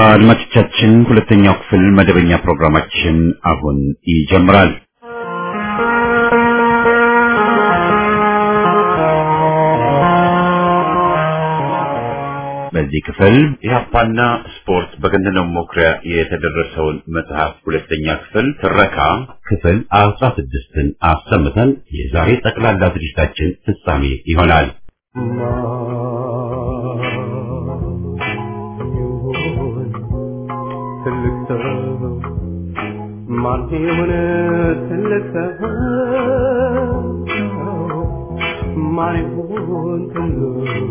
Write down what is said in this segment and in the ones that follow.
አድማጮቻችን ሁለተኛው ክፍል መደበኛ ፕሮግራማችን አሁን ይጀምራል። በዚህ ክፍል ኢህአፓና ስፖርት በገነነው ሞክሪያ የተደረሰውን መጽሐፍ ሁለተኛ ክፍል ትረካ ክፍል 16ን አሰምተን የዛሬ ጠቅላላ ዝግጅታችን ፍጻሜ ይሆናል። ማን ይሁን ትልቅ ሰው ማን ይሁን ትልቅ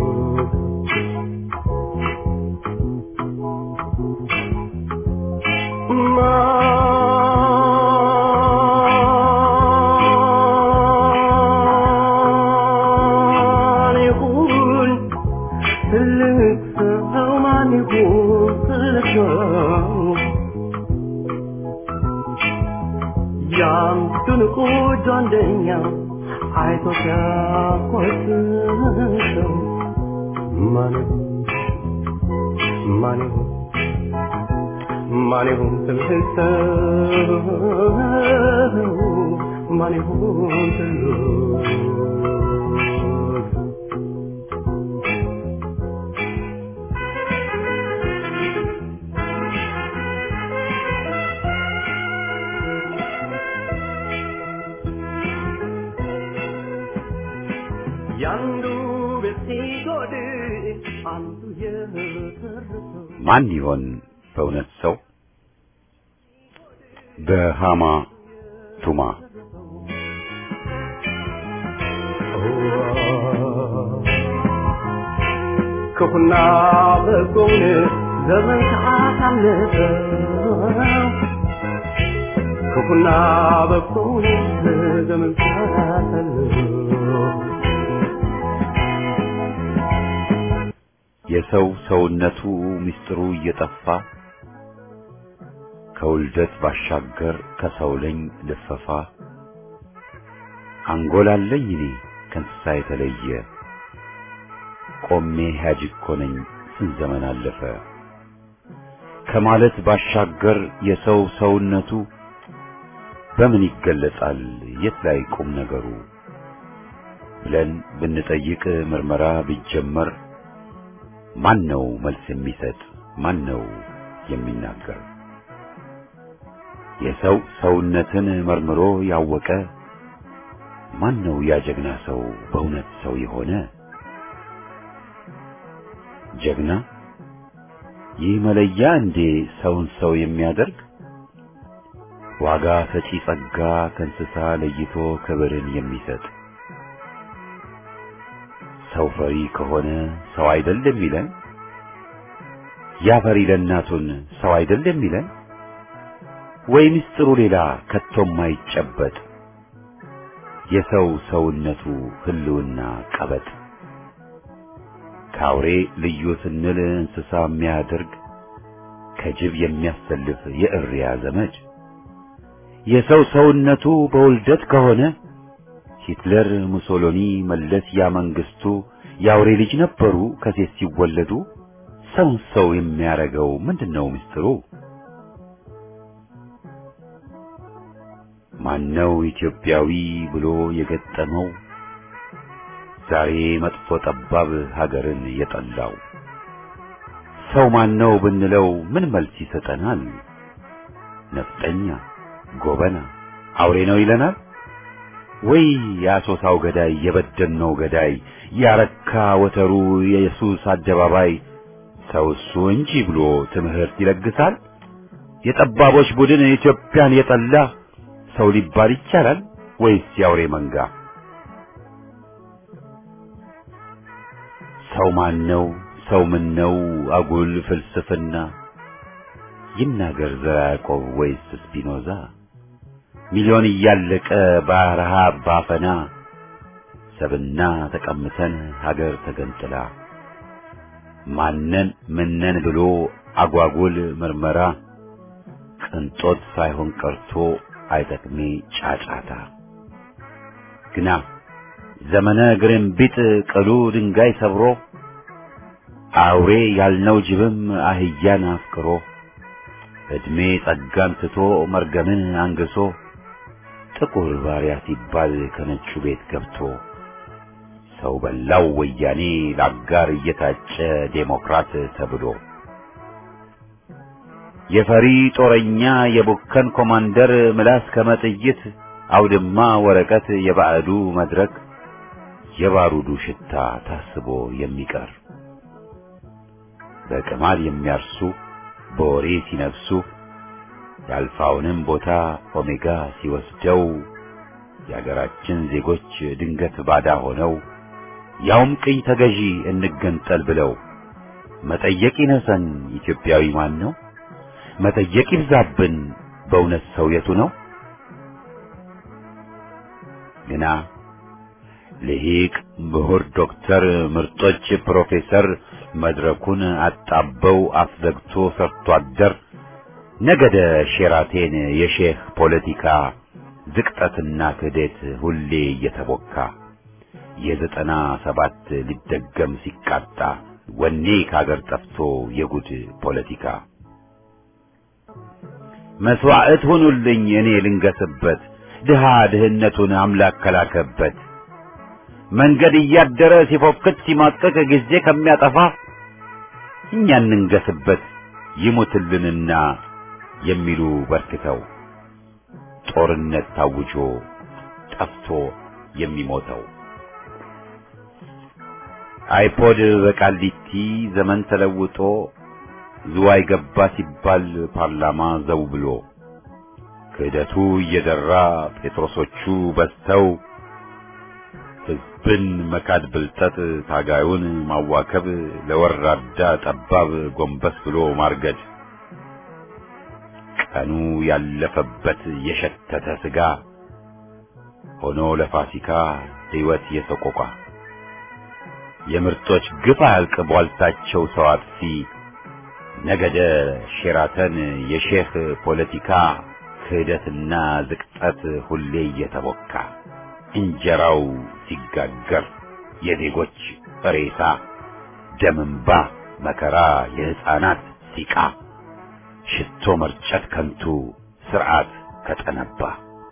ማን ይሁን ትልቅ ሰው ማን ይሁን ትልቅ ሰው ያንቱን ቁጆንደኛ አይቶታ ቆስሰው ማን ይሁን ትልቅ ሰው ማን ይሁን ትልቅ ማን ይሆን በእውነት ሰው? በሃማ ቱማ። ክፉና በጎውን ዘመን ካሳለፈው ክፉና በጎውን ዘመን ካሳለፈው የሰው ሰውነቱ ምስጢሩ እየጠፋ ከውልደት ባሻገር ከሰው ለኝ ልፈፋ አንጎላለኝ እኔ ከእንስሳ የተለየ ቆሜ ሕያጅ እኮ ነኝ ስንት ዘመን አለፈ ከማለት ባሻገር የሰው ሰውነቱ በምን ይገለጻል የት ላይ ቁም ነገሩ ብለን ብንጠይቅ ምርመራ ቢጀመር ማን ነው መልስ የሚሰጥ ማን ነው የሚናገር? የሰው ሰውነትን መርምሮ ያወቀ ማን ነው ያ ጀግና ሰው በእውነት ሰው የሆነ? ጀግና ይህ መለያ እንዴ ሰውን ሰው የሚያደርግ ዋጋ ሰጪ ጸጋ ከእንስሳ ለይቶ ክብርን የሚሰጥ ሰው ፈሪ ከሆነ ሰው አይደለም ይለን? ያ ፈሪ ለእናቱን ሰው አይደለም ይለን? ወይ ምስጢሩ ሌላ ከቶም አይጨበጥ የሰው ሰውነቱ ህልውና ቀበጥ ካውሬ ልዩ ስንል እንስሳ የሚያደርግ ከጅብ የሚያሰልፍ የእሪያ ዘመድ የሰው ሰውነቱ በውልደት ከሆነ ሂትለር ሙሶሎኒ መለስ ያ መንግስቱ ያውሬ ልጅ ነበሩ ከሴት ሲወለዱ ሰውን ሰው የሚያረገው ምንድነው ምስጢሩ? ማነው ኢትዮጵያዊ ብሎ የገጠመው ዛሬ መጥፎ ጠባብ ሀገርን የጠላው? ሰው ማነው ብንለው ምን መልስ ይሰጠናል? ነፍጠኛ ጎበና አውሬ ነው ይለናል? ወይ ያሶሳው ገዳይ የበደልነው ገዳይ ያረካ ወተሩ የኢየሱስ አደባባይ ሰው እሱ እንጂ ብሎ ትምህርት ይለግሳል? የጠባቦች ቡድን ኢትዮጵያን የጠላ ሰው ሊባል ይቻላል ወይስ ያውሬ መንጋ? ሰው ማን ነው ሰው ምን ነው አጉል ፍልስፍና ይናገር ዘራ ያዕቆብ ወይስ ስፒኖዛ? ሚሊዮን እያለቀ በረሃብ ባፈና ሰብና ተቀምተን ሀገር ተገንጥላ ማነን ምነን ብሎ አጓጉል ምርመራ ቅንጦት ሳይሆን ቀርቶ አይጠቅሜ ጫጫታ ግና ዘመነ ግርምቢጥ ቅሉ ድንጋይ ሰብሮ አውሬ ያልነው ጅብም አህያን አፍቅሮ እድሜ ጸጋን ትቶ መርገምን አንግሶ ጥቁር ባሪያ ሲባል ከነጩ ቤት ገብቶ ሰው በላው ወያኔ ለአጋር እየታጨ ዴሞክራት ተብሎ የፈሪ ጦረኛ የቡከን ኮማንደር ምላስ ከመጥይት አውድማ ወረቀት የባዕዱ መድረክ የባሩዱ ሽታ ታስቦ የሚቀር በቅማል የሚያርሱ በወሬ ሲነፍሱ የአልፋውንም ቦታ ኦሜጋ ሲወስደው የአገራችን ዜጎች ድንገት ባዳ ሆነው ያውም ቅኝ ተገዢ እንገንጠል ብለው መጠየቅ ይነሰን ኢትዮጵያዊ ማን ነው? መጠየቅ ይብዛብን በእውነት ሰው የቱ ነው? ግና ልሂቅ ምሁር ዶክተር ምርጦች ፕሮፌሰር መድረኩን አጣበው አፍዘግቶ ሰርቶ አደር ነገደ ሼራቴን የሼህ ፖለቲካ ዝቅጠትና ክህደት ሁሌ እየተቦካ የ97 ሊደገም ሲቃጣ ወኔ ካገር ጠፍቶ የጉድ ፖለቲካ መስዋዕት ሆኑልኝ እኔ ልንገስበት ድሃ ድህነቱን አምላክ ከላከበት መንገድ እያደረ ሲፎክት ሲማቀቅ ጊዜ ከሚያጠፋ እኛ እንንገስበት ይሙትልንና የሚሉ በርክተው ጦርነት ታውጆ ጠፍቶ የሚሞተው አይፖድ በቃሊቲ ዘመን ተለውጦ ዝዋይ ገባ ሲባል ፓርላማ ዘው ብሎ ክህደቱ እየደራ ጴጥሮሶቹ በዝተው ሕዝብን መካድ ብልጠት ታጋዩን ማዋከብ ለወራዳ ጠባብ ጎንበስ ብሎ ማርገድ ቀኑ ያለፈበት የሸተተ ስጋ ሆኖ ለፋሲካ ሕይወት የሰቆቋ የምርጦች ግፍ አያልቅ ቧልታቸው ሰው አጥፊ ነገደ ሼራተን የሼህ ፖለቲካ ክህደትና ዝቅጠት ሁሌ እየተቦካ እንጀራው ሲጋገር የዜጎች ሬሳ ደምንባ መከራ የሕፃናት ሲቃ ሽቶ መርጨት ከንቱ ስርዓት ከጠነባ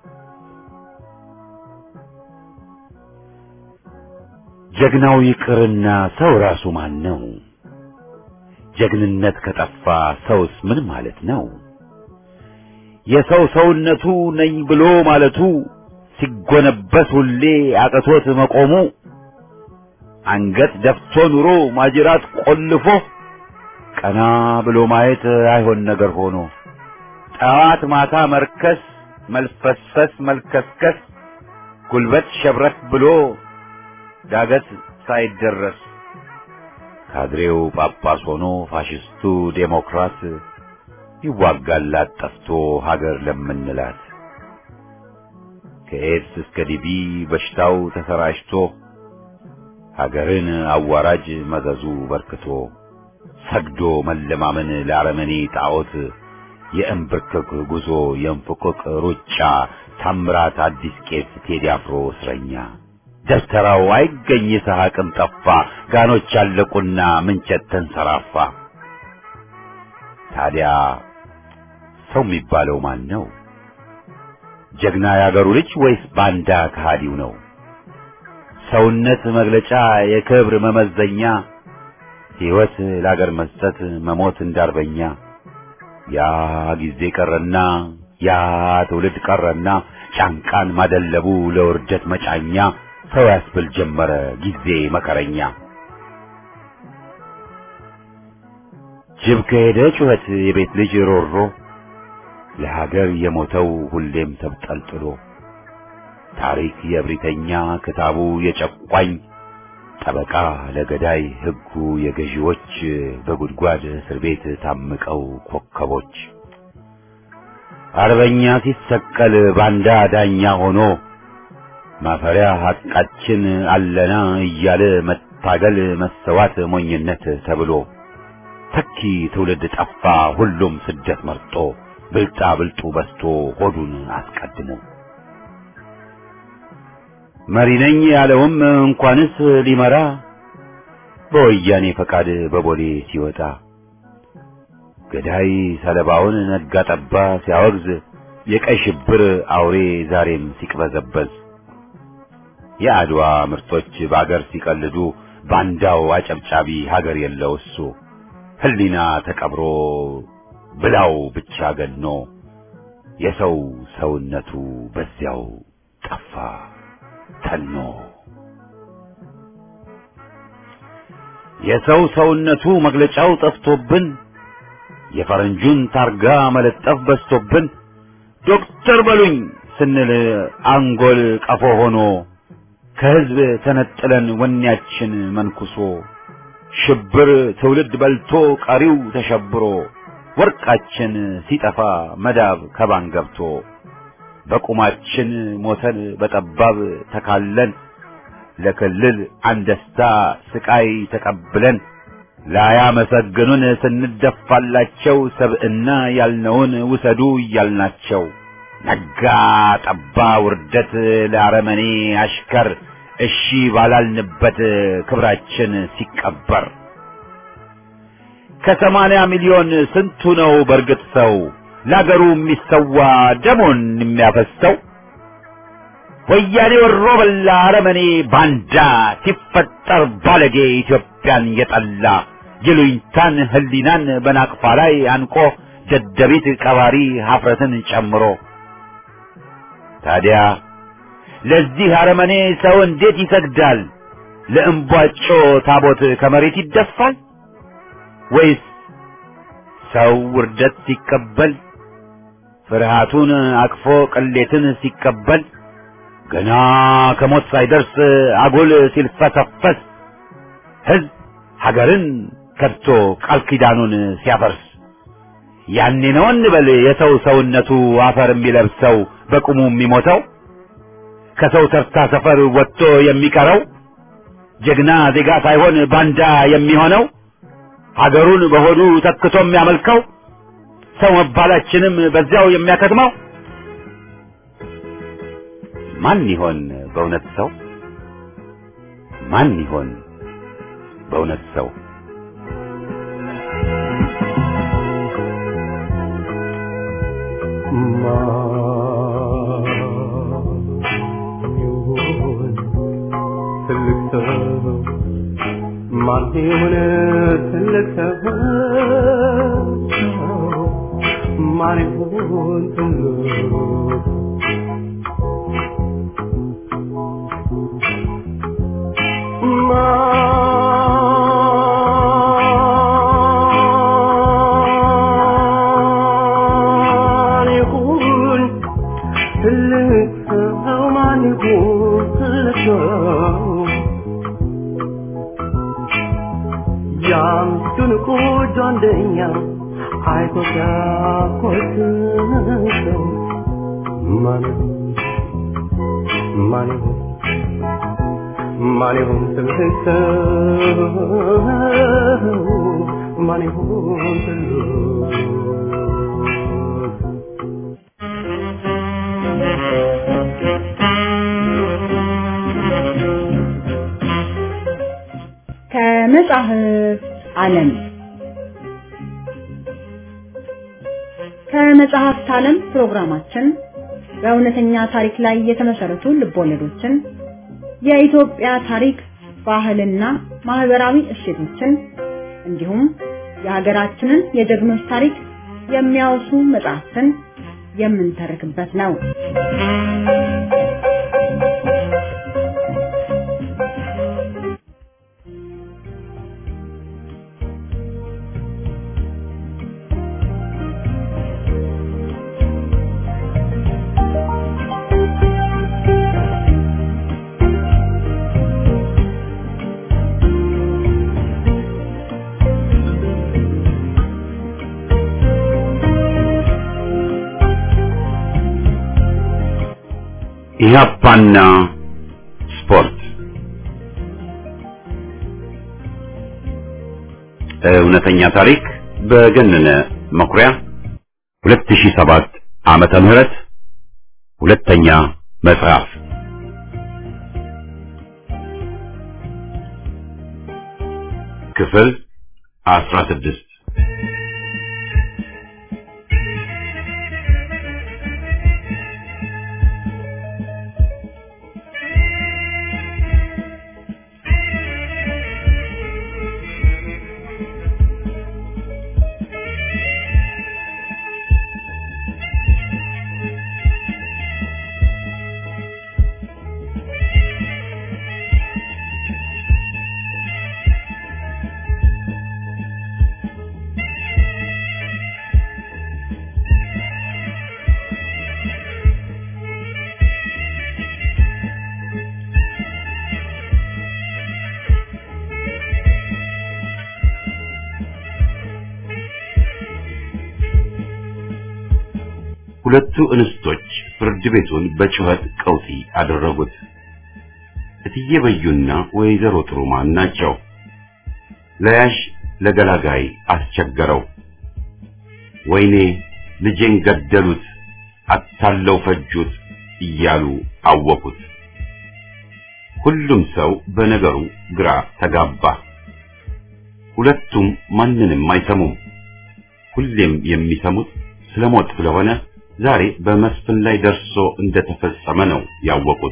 ጀግናው ይቅርና ሰው ራሱ ማን ነው? ጀግንነት ከጠፋ ሰውስ ምን ማለት ነው? የሰው ሰውነቱ ነኝ ብሎ ማለቱ ሲጎነበስ ሁሌ አቅቶት መቆሙ አንገት ደፍቶ ኑሮ ማጅራት ቆልፎ ቀና ብሎ ማየት አይሆን ነገር ሆኖ ጠዋት ማታ መርከስ መልፈስፈስ መልከስከስ ጉልበት ሸብረክ ብሎ ዳገት ሳይደረስ ካድሬው ጳጳስ ሆኖ ፋሽስቱ ዴሞክራት ይዋጋላት ጠፍቶ ሀገር ለምንላት ከኤድስ እስከ ዲቢ በሽታው ተሰራጭቶ ሀገርን አዋራጅ መዘዙ በርክቶ ሰግዶ መለማመን ለአረመኔ ጣዖት የእንብርክክ ጉዞ የእንፍቅቅ ሩጫ ታምራት አዲስ ቄስ ቴዲ አፍሮ እስረኛ ደብተራው አይገኝ ይስሐቅም ጠፋ ጋኖች አለቁና ምንቸት ተንሰራፋ ታዲያ ሰው የሚባለው ማን ነው? ጀግና ያገሩ ልጅ ወይስ ባንዳ ከሃዲው ነው? ሰውነት መግለጫ የክብር መመዘኛ ሕይወት ለአገር መስጠት መሞት እንዳርበኛ ያ ጊዜ ቀረና ያ ትውልድ ቀረና ጫንቃን ማደለቡ ለውርደት መጫኛ ሰው ያስብል ጀመረ ጊዜ መከረኛ ጅብ ከሄደ ጩኸት የቤት ልጅ ሮሮ ለሀገር የሞተው ሁሌም ተብጠልጥሎ ታሪክ የብሪተኛ ክታቡ የጨቋኝ ጠበቃ ለገዳይ ሕጉ የገዢዎች በጉድጓድ እስር ቤት ታምቀው ኮከቦች አርበኛ ሲሰቀል ባንዳ ዳኛ ሆኖ ማፈሪያ ሐቃችን አለና እያለ መታገል መሰዋት ሞኝነት ተብሎ ተኪ ትውልድ ጠፋ ሁሉም ስደት መርጦ ብልጣ ብልጡ በስቶ ሆዱን አስቀድሞ መሪ ነኝ ያለውም እንኳንስ ሊመራ በወያኔ ፈቃድ በቦሌ ሲወጣ ገዳይ ሰለባውን ነጋ ጠባ ሲያወግዝ የቀይ ሽብር አውሬ ዛሬም ሲቅበዘበዝ የአድዋ ምርጦች በአገር ሲቀልዱ ባንዳው አጨብጫቢ ሀገር የለው እሱ ህሊና ተቀብሮ ብላው ብቻ ገኖ የሰው ሰውነቱ በዚያው ጠፋ ተኖ የሰው ሰውነቱ መግለጫው ጠፍቶብን የፈረንጁን ታርጋ መለጠፍ በዝቶብን ዶክተር በሉኝ ስንል አንጎል ቀፎ ሆኖ ከህዝብ ተነጥለን ወኔያችን መንኩሶ ሽብር ትውልድ በልቶ ቀሪው ተሸብሮ ወርቃችን ሲጠፋ መዳብ ከባን ገብቶ በቁማችን ሞተን በጠባብ ተካለን ለክልል አንደስታ ስቃይ ተቀብለን ላያመሰግኑን ስንደፋላቸው ሰብዕና ያልነውን ውሰዱ እያልናቸው ነጋ ጠባ ውርደት ለአረመኔ አሽከር እሺ ባላልንበት ክብራችን ሲቀበር ከ80 ሚሊዮን ስንቱ ነው በርግጥ ሰው ለአገሩ የሚሰዋ ደሙን የሚያፈሰው ወያኔ ወሮ በላ አረመኔ ባንዳ ሲፈጠር ባለጌ ኢትዮጵያን የጠላ ይሉኝታን ህሊናን በናቅፋ ላይ አንቆ ደደቢት ቀባሪ ሀፍረትን ጨምሮ ታዲያ ለዚህ አረመኔ ሰው እንዴት ይሰግዳል? ለእምቧጮ ታቦት ከመሬት ይደፋል? ወይስ ሰው ውርደት ሲቀበል ፍርሃቱን አቅፎ ቅሌትን ሲቀበል ገና ከሞት ሳይደርስ አጉል ሲልፈሰፈስ ህዝብ ሀገርን ከድቶ ቃል ኪዳኑን ሲያፈርስ ያኔ ነው እንበል የሰው ሰውነቱ አፈር የሚለብሰው በቁሙ የሚሞተው ከሰው ተርታ ሰፈር ወጥቶ የሚቀረው ጀግና ዜጋ ሳይሆን ባንዳ የሚሆነው ሀገሩን በሆዱ ተክቶ የሚያመልከው ሰው መባላችንም በዚያው የሚያከትመው ማን ይሆን በእውነት ሰው? ማን ይሆን በእውነት ሰው? ማን ይሆን ትልቅ ሰው? ማን ይሆን ትልቅ ከመጽሐፍ ዓለም ከመጽሐፍት ዓለም ፕሮግራማችን በእውነተኛ ታሪክ ላይ የተመሰረቱ ልቦለዶችን የኢትዮጵያ ታሪክ ባህልና ማህበራዊ እሴቶችን እንዲሁም የሀገራችንን የጀግኖች ታሪክ የሚያወሱ መጽሐፍትን የምንተርክበት ነው። ኢህአፓና ስፖርት እውነተኛ ታሪክ በገነነ መኩሪያ 2007 ዓመተ ምህረት ሁለተኛ መጽሐፍ ክፍል 16 ሁለቱ እንስቶች ፍርድ ቤቱን በጩኸት ቀውጢ አደረጉት። እትዬ በዩና ወይዘሮ ጥሩማን ናቸው። ለያሽ ለገላጋይ አስቸገረው። ወይኔ ልጄን ገደሉት፣ አታለው ፈጁት እያሉ አወቁት። ሁሉም ሰው በነገሩ ግራ ተጋባ። ሁለቱም ማንንም አይሰሙም። ሁሌም የሚሰሙት ስለሞት ስለሆነ ዛሬ በመስፍን ላይ ደርሶ እንደተፈጸመ ነው ያወቁት።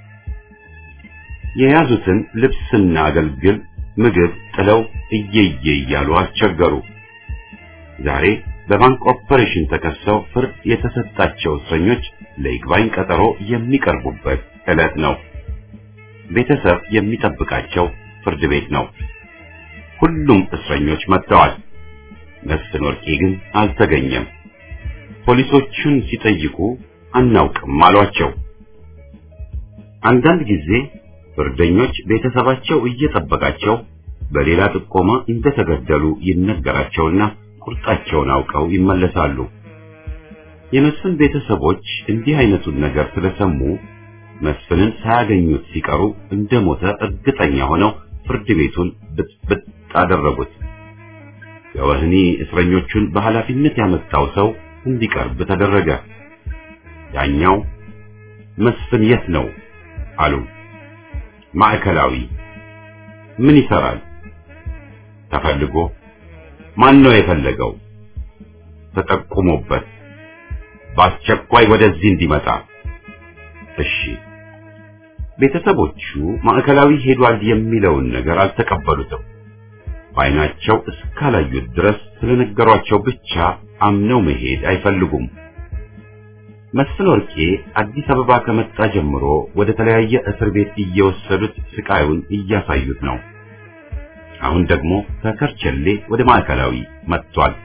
የያዙትን ልብስና አገልግል ምግብ ጥለው እየየ እያሉ አስቸገሩ። ዛሬ በባንክ ኦፐሬሽን ተከሰው ፍርድ የተሰጣቸው እስረኞች ለይግባኝ ቀጠሮ የሚቀርቡበት ዕለት ነው። ቤተሰብ የሚጠብቃቸው ፍርድ ቤት ነው። ሁሉም እስረኞች መጥተዋል። መስፍን ወርቄ ግን አልተገኘም። ፖሊሶቹን ሲጠይቁ አናውቅም አሏቸው። አንዳንድ ጊዜ ፍርደኞች ቤተሰባቸው እየጠበቃቸው በሌላ ጥቆማ እንደተገደሉ ይነገራቸውና ቁርጣቸውን አውቀው ይመለሳሉ። የመስፍን ቤተሰቦች እንዲህ አይነቱን ነገር ስለሰሙ መስፍንን ሳያገኙት ሲቀሩ እንደሞተ እርግጠኛ ሆነው ፍርድ ቤቱን ብጥብጥ አደረጉት። የወህኒ እስረኞቹን በኃላፊነት ያመጣው ሰው እንዲቀርብ ተደረገ። ዳኛው መስፍን የት ነው አሉ። ማዕከላዊ። ምን ይሰራል? ተፈልጎ። ማን ነው የፈለገው? ተጠቁሞበት። በአስቸኳይ ወደዚህ እንዲመጣ። እሺ። ቤተሰቦቹ ማዕከላዊ ሄዷል የሚለውን ነገር አልተቀበሉትም። በዓይናቸው እስካላዩት ድረስ ስለነገሯቸው ብቻ አምነው መሄድ አይፈልጉም። መስፍን ወርቄ አዲስ አበባ ከመጣ ጀምሮ ወደ ተለያየ እስር ቤት እየወሰዱት ስቃዩን እያሳዩት ነው። አሁን ደግሞ ከከርቸሌ ወደ ማዕከላዊ መጥቷል።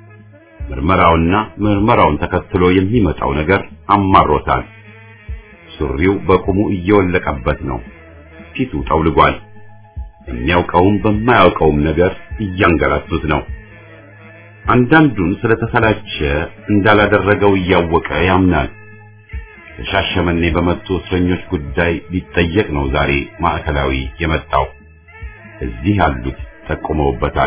ምርመራውን ተከትሎ የሚመጣው ነገር አማሮታል። ሱሪው በቁሙ እየወለቀበት ነው። ፊቱ ጠውልጓል። የሚያውቀውም በማያውቀውም ነገር እያንገላቱት ነው። አንዳንዱን ስለተሰላቸ እንዳላደረገው እያወቀ ያምናል። ተሻሸመኔ በመጡ እስረኞች ጉዳይ ሊጠየቅ ነው ዛሬ ማዕከላዊ የመጣው። እዚህ ያሉት ጠቁመውበታል።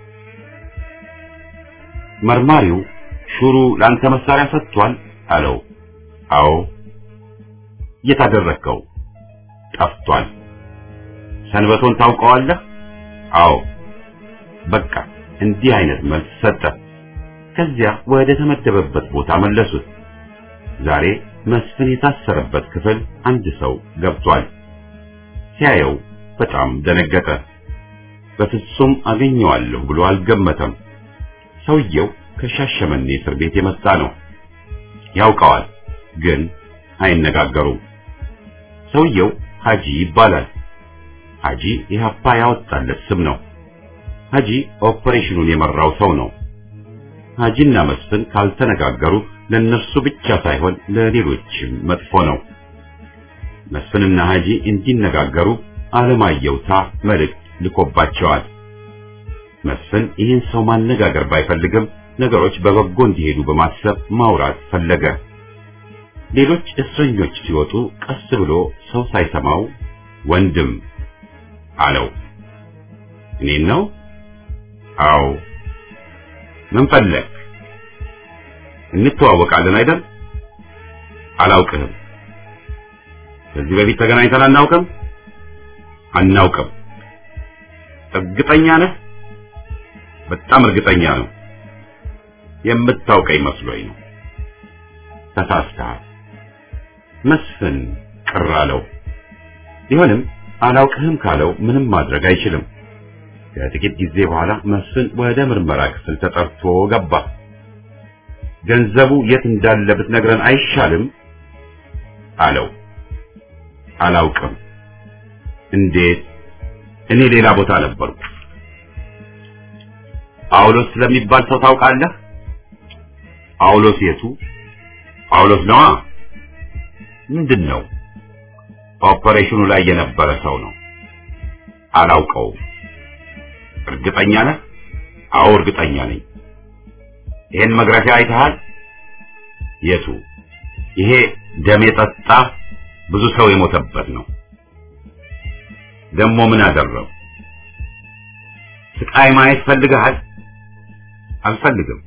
መርማሪው ሹሩ ላንተ መሳሪያ ሰጥቷል አለው። አዎ። የታደረከው? ጠፍቷል። ሰንበቶን ታውቀዋለህ? አዎ። በቃ እንዲህ አይነት መልስ ሰጠ። ከዚያ ወደ ተመደበበት ቦታ መለሱት። ዛሬ መስፍን የታሰረበት ክፍል አንድ ሰው ገብቷል። ሲያየው በጣም ደነገጠ። በፍጹም አገኘዋለሁ ብሎ አልገመተም። ሰውየው ከሻሸመኔ እስር ቤት የመጣ ነው። ያውቀዋል፣ ግን አይነጋገሩም። ሰውየው ሀጂ ይባላል። ሀጂ ኢህአፓ ያወጣለት ስም ነው። ሀጂ ኦፐሬሽኑን የመራው ሰው ነው። ሀጂና መስፍን ካልተነጋገሩ ለነርሱ ብቻ ሳይሆን ለሌሎችም መጥፎ ነው። መስፍንና ሀጂ እንዲነጋገሩ አለማየውታ መልእክት ልኮባቸዋል። መስፍን ይህን ሰው ማነጋገር ባይፈልግም ነገሮች በበጎ እንዲሄዱ በማሰብ ማውራት ፈለገ። ሌሎች እስረኞች ሲወጡ ቀስ ብሎ ሰው ሳይሰማው ወንድም አለው። እኔን ነው? አዎ። ምን ፈለግ? እንተዋወቃለን አይደል? አላውቅህም። ከዚህ በፊት ተገናኝተን አናውቅም? አናውቅም። እርግጠኛ ነህ? በጣም እርግጠኛ ነው። የምታውቀኝ መስሎኝ ነው። ተሳስተሃል። መስፍን ቅር አለው። ቢሆንም አላውቅህም ካለው ምንም ማድረግ አይችልም። ከጥቂት ጊዜ በኋላ መስፍን ወደ ምርመራ ክፍል ተጠርቶ ገባ። ገንዘቡ የት እንዳለ ብትነግረን አይሻልም አለው። አላውቅም። እንዴት? እኔ ሌላ ቦታ ነበርኩ። ጳውሎስ ስለሚባል ሰው ታውቃለህ? ጳውሎስ የቱ? ጳውሎስ ነዋ። ምንድን ነው? ኦፐሬሽኑ ላይ የነበረ ሰው ነው። አላውቀውም። እርግጠኛ ነህ? አዎ እርግጠኛ ነኝ። ይሄን መግረፊያ አይተሃል? የቱ? ይሄ ደም የጠጣ ብዙ ሰው የሞተበት ነው። ደሞ ምን አደረው? ስቃይ ማየት ፈልገሃል? አልፈልግም።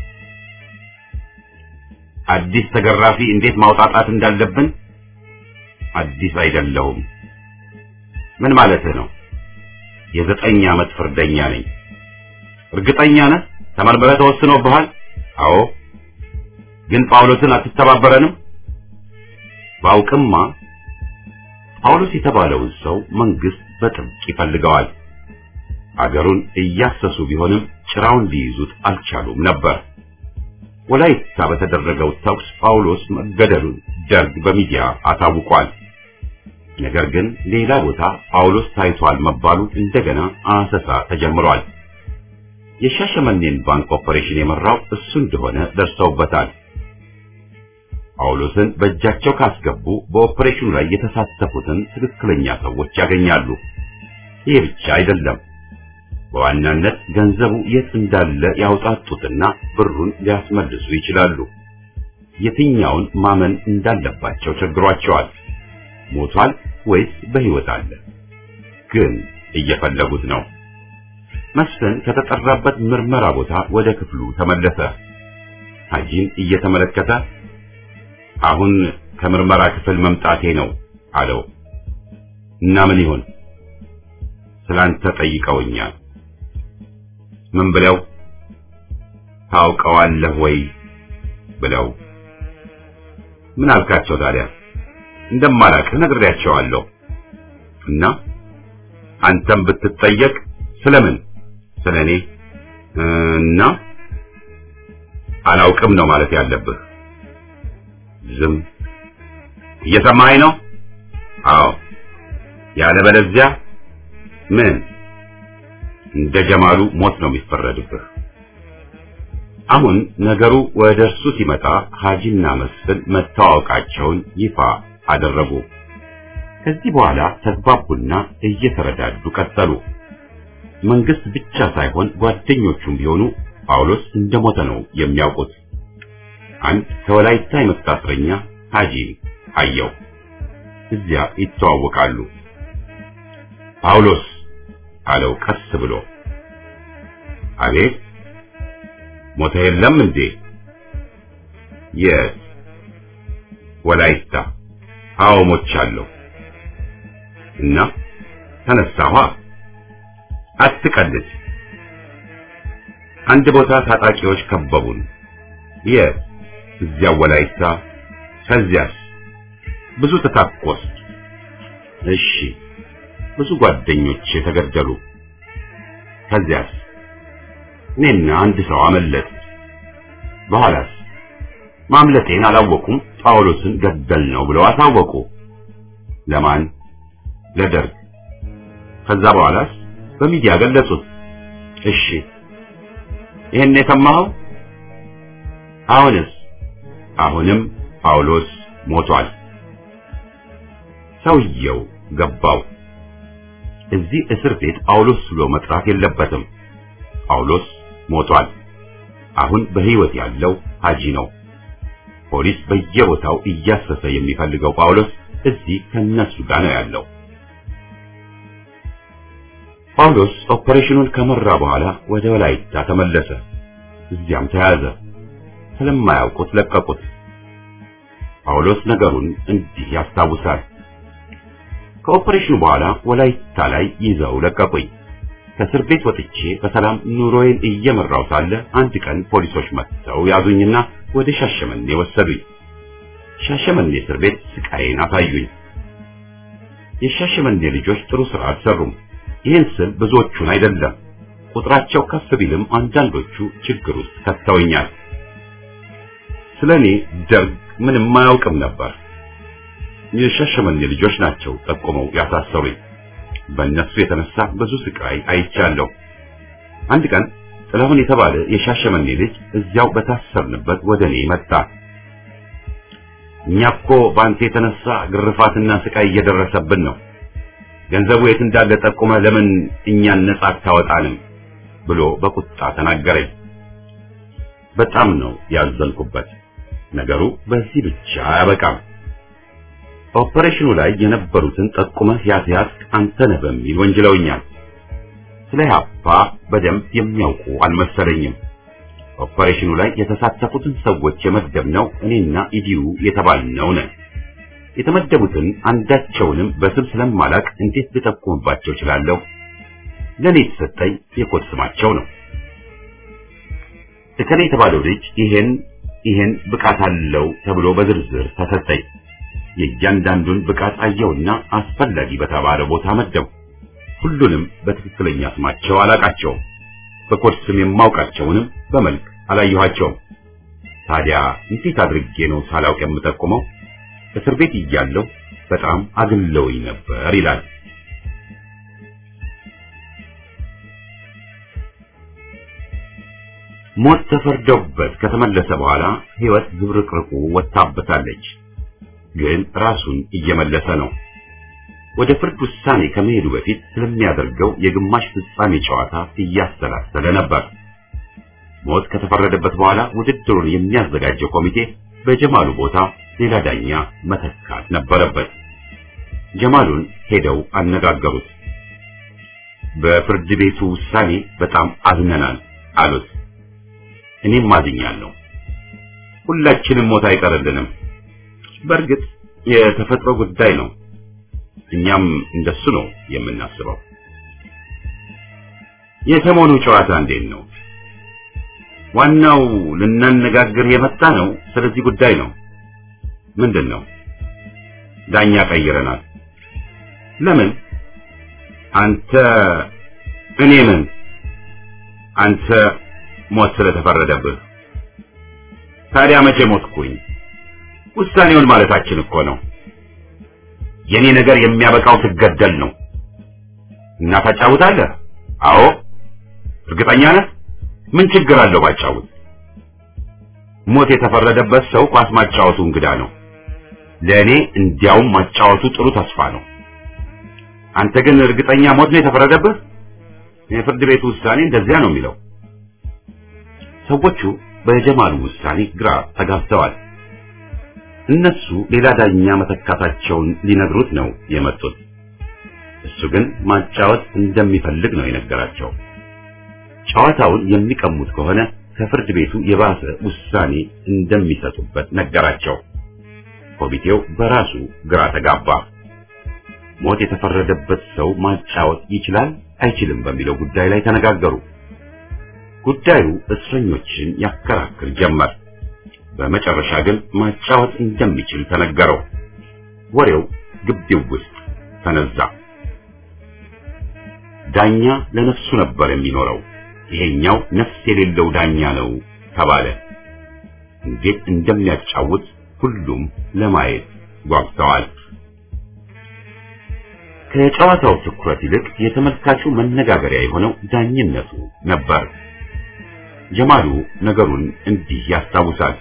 አዲስ ተገራፊ እንዴት ማውጣጣት እንዳለብን? አዲስ አይደለሁም። ምን ማለትህ ነው? የ9 ዓመት ፍርደኛ ነኝ። እርግጠኛ ነህ? ተመርምረህ ተወስኖብሃል? አዎ። ግን ጳውሎስን አትተባበረንም? ባውቅማ ጳውሎስ የተባለውን ሰው መንግስት በጥብቅ ይፈልገዋል። አገሩን እያሰሱ ቢሆንም ጭራውን ሊይዙት አልቻሉም ነበር። ወላይታ በተደረገው ተኩስ ጳውሎስ መገደሉን ደርግ በሚዲያ አሳውቋል። ነገር ግን ሌላ ቦታ ጳውሎስ ታይቷል መባሉ እንደገና አሰሳ ተጀምሯል። የሻሸመኔን ባንክ ኦፐሬሽን የመራው እሱ እንደሆነ ደርሰውበታል። ጳውሎስን በእጃቸው ካስገቡ በኦፐሬሽኑ ላይ የተሳተፉትን ትክክለኛ ሰዎች ያገኛሉ። ይህ ብቻ አይደለም። በዋናነት ገንዘቡ የት እንዳለ ያውጣጡትና ብሩን ሊያስመልሱ ይችላሉ። የትኛውን ማመን እንዳለባቸው ቸግሯቸዋል። ሞቷል ወይስ በሕይወት አለ? ግን እየፈለጉት ነው። መስፍን ከተጠራበት ምርመራ ቦታ ወደ ክፍሉ ተመለሰ። ሐጂን እየተመለከተ አሁን ከምርመራ ክፍል መምጣቴ ነው አለው። እና ምን ይሆን? ስላንተ ጠይቀውኛል። ምን ብለው? ታውቀዋለህ ወይ ብለው። ምን አልካቸው ታዲያ? እንደማላውቅህ ነግሬያቸዋለሁ። እና አንተም ብትጠየቅ ስለምን? ስለኔ እና አላውቅም ነው ማለት ያለብህ። ዝም። እየሰማኸኝ ነው? አዎ። ያለበለዚያ ምን? እንደ ጀማሉ ሞት ነው የሚፈረድብህ። አሁን ነገሩ ወደ እርሱ ሲመጣ ሐጂና መስፍን መተዋወቃቸውን ይፋ አደረጉ። ከዚህ በኋላ ተግባቡና እየተረዳዱ ቀጠሉ። መንግስት ብቻ ሳይሆን ጓደኞቹም ቢሆኑ ጳውሎስ እንደሞተ ነው የሚያውቁት። አንድ ከወላይታ የመጣ እስረኛ ሐጂን አየው። እዚያ ይተዋወቃሉ። ጳውሎስ አለው ቀስ ብሎ። አቤት። ሞተ የለም እንዴ? የት? ወላይታ። አዎ ሞቻለሁ። እና ተነሳኋ። አትቀልድ። አንድ ቦታ ታጣቂዎች ከበቡን። የት? እዚያ ወላይታ። ከዚያስ? ብዙ ተታኮስ። እሺ። ብዙ ጓደኞች የተገደሉ። ከዚያስ? እኔና አንድ ሰው አመለጥ። በኋላስ? ማምለጤን አላወቁም። ጳውሎስን ገደል ነው ብለው አሳወቁ። ለማን? ለደርግ። ከዛ በኋላስ? በሚዲያ ገለጹት። እሺ። ይሄን የሰማኸው? አሁንስ? አሁንም ጳውሎስ ሞቷል። ሰውየው ገባው። እዚህ እስር ቤት ጳውሎስ ብሎ መጥራት የለበትም። ጳውሎስ ሞቷል። አሁን በሕይወት ያለው ሐጂ ነው። ፖሊስ በየቦታው እያሰሰ የሚፈልገው ጳውሎስ እዚህ ከነሱ ጋር ነው ያለው። ጳውሎስ ኦፐሬሽኑን ከመራ በኋላ ወደ ወላይታ ተመለሰ። እዚያም ተያዘ። ስለማያውቁት ለቀቁት። ጳውሎስ ነገሩን እንዲህ ያስታውሳል። ከኦፐሬሽኑ በኋላ ወላይታ ላይ ይዘው ለቀቁኝ። ከእስር ቤት ወጥቼ በሰላም ኑሮዬን እየመራው ሳለ አንድ ቀን ፖሊሶች መጥተው ያዙኝና ወደ ሻሸመኔ ወሰዱኝ። ሻሸመኔ እስር ቤት ስቃይን አሳዩኝ። የሻሸመኔ ልጆች ጥሩ ስራ አልሰሩም። ይህን ስል ብዙዎቹን አይደለም፣ ቁጥራቸው ከፍ ቢልም አንዳንዶቹ ችግር ውስጥ ከተውኛል። ስለኔ ደርግ ምንም አያውቅም ነበር። የሻሸመኔ ልጆች ናቸው ጠቁመው ያሳሰሩኝ። በእነሱ የተነሳ ብዙ ስቃይ አይቻለሁ። አንድ ቀን ጥላሁን የተባለ የሻሸመኔ ልጅ እዚያው በታሰርንበት ወደኔ መጣ። እኛ እኮ በአንተ የተነሳ ግርፋትና ስቃይ እየደረሰብን ነው። ገንዘቡ የት እንዳለ ጠቁመ ለምን እኛን ነጻ አታወጣንም ብሎ በቁጣ ተናገረኝ። በጣም ነው ያዘንኩበት። ነገሩ በዚህ ብቻ አያበቃም። ኦፐሬሽኑ ላይ የነበሩትን ጠቁመህ ያስያዝክ አንተ ነህ በሚል ወንጅለውኛል። ስለ ኢህአፓ በደንብ የሚያውቁ አልመሰለኝም። ኦፐሬሽኑ ላይ የተሳተፉትን ሰዎች የመደብነው እኔና ኢዲዩ የተባልነው ነን። የተመደቡትን አንዳቸውንም በስም ስለማላቅ እንዴት ልጠቁምባቸው እችላለሁ? ለኔ የተሰጠኝ የኮድ ስማቸው ነው። እከሌ የተባለው ልጅ ይሄን ብቃት አለው ተብሎ በዝርዝር ተሰጠኝ። የእያንዳንዱን ብቃት አየውና አስፈላጊ በተባለ ቦታ መደቡ። ሁሉንም በትክክለኛ ስማቸው አላቃቸውም። በኮድ ስም የማውቃቸውንም በመልክ አላየኋቸውም። ታዲያ እንዴት አድርጌ ነው ሳላውቅ የምጠቁመው? እስር ቤት እያለሁ በጣም አግለውኝ ነበር ይላል። ሞት ተፈርዶበት ከተመለሰ በኋላ ህይወት ዝብርቅርቁ ወጣበታለች። ግን ራሱን እየመለሰ ነው። ወደ ፍርድ ውሳኔ ከመሄዱ በፊት ስለሚያደርገው የግማሽ ፍጻሜ ጨዋታ እያሰላሰለ ነበር። ሞት ከተፈረደበት በኋላ ውድድሩን የሚያዘጋጀው ኮሚቴ በጀማሉ ቦታ ሌላ ዳኛ መተካት ነበረበት። ጀማሉን ሄደው አነጋገሩት። በፍርድ ቤቱ ውሳኔ በጣም አዝነናል አሉት። እኔም አዝኛለሁ። ሁላችንም ሞት አይቀርልንም። በእርግጥ የተፈጥሮ ጉዳይ ነው። እኛም እንደሱ ነው የምናስበው። የሰሞኑ ጨዋታ እንዴት ነው? ዋናው ልናነጋግር የመጣ ነው ስለዚህ ጉዳይ ነው። ምንድነው? ዳኛ ቀይረናል። ለምን? እኔ ምን? አንተ ሞት ስለተፈረደብህ። ታዲያ መቼ ሞትኩኝ? ውሳኔውን ማለታችን እኮ ነው። የኔ ነገር የሚያበቃው ስገደል ነው። እና ታጫውታለህ? አዎ። እርግጠኛ ነህ? ምን ችግር አለው ባጫውት? ሞት የተፈረደበት ሰው ኳስ ማጫወቱ እንግዳ ነው። ለኔ እንዲያውም ማጫወቱ ጥሩ ተስፋ ነው። አንተ ግን እርግጠኛ ሞት ነው የተፈረደብህ? የፍርድ ቤቱ ውሳኔ እንደዚያ ነው የሚለው። ሰዎቹ በጀማሉ ውሳኔ ግራ ተጋብተዋል። እነሱ ሌላ ዳኛ መተካታቸውን ሊነግሩት ነው የመጡት። እሱ ግን ማጫወት እንደሚፈልግ ነው የነገራቸው። ጨዋታውን የሚቀሙት ከሆነ ከፍርድ ቤቱ የባሰ ውሳኔ እንደሚሰጡበት ነገራቸው። ኮሚቴው በራሱ ግራ ተጋባ። ሞት የተፈረደበት ሰው ማጫወት ይችላል አይችልም በሚለው ጉዳይ ላይ ተነጋገሩ። ጉዳዩ እስረኞችን ያከራክር ጀመር። በመጨረሻ ግን ማጫወት እንደሚችል ተነገረው። ወሬው ግቢው ውስጥ ተነዛ። ዳኛ ለነፍሱ ነበር የሚኖረው፣ ይሄኛው ነፍስ የሌለው ዳኛ ነው ተባለ። እንዴት እንደሚያጫውት ሁሉም ለማየት ጓጉተዋል። ከጨዋታው ትኩረት ይልቅ የተመልካቹ መነጋገሪያ የሆነው ዳኝነቱ ነበር። ጀማሉ ነገሩን እንዲህ ያስታውሳል።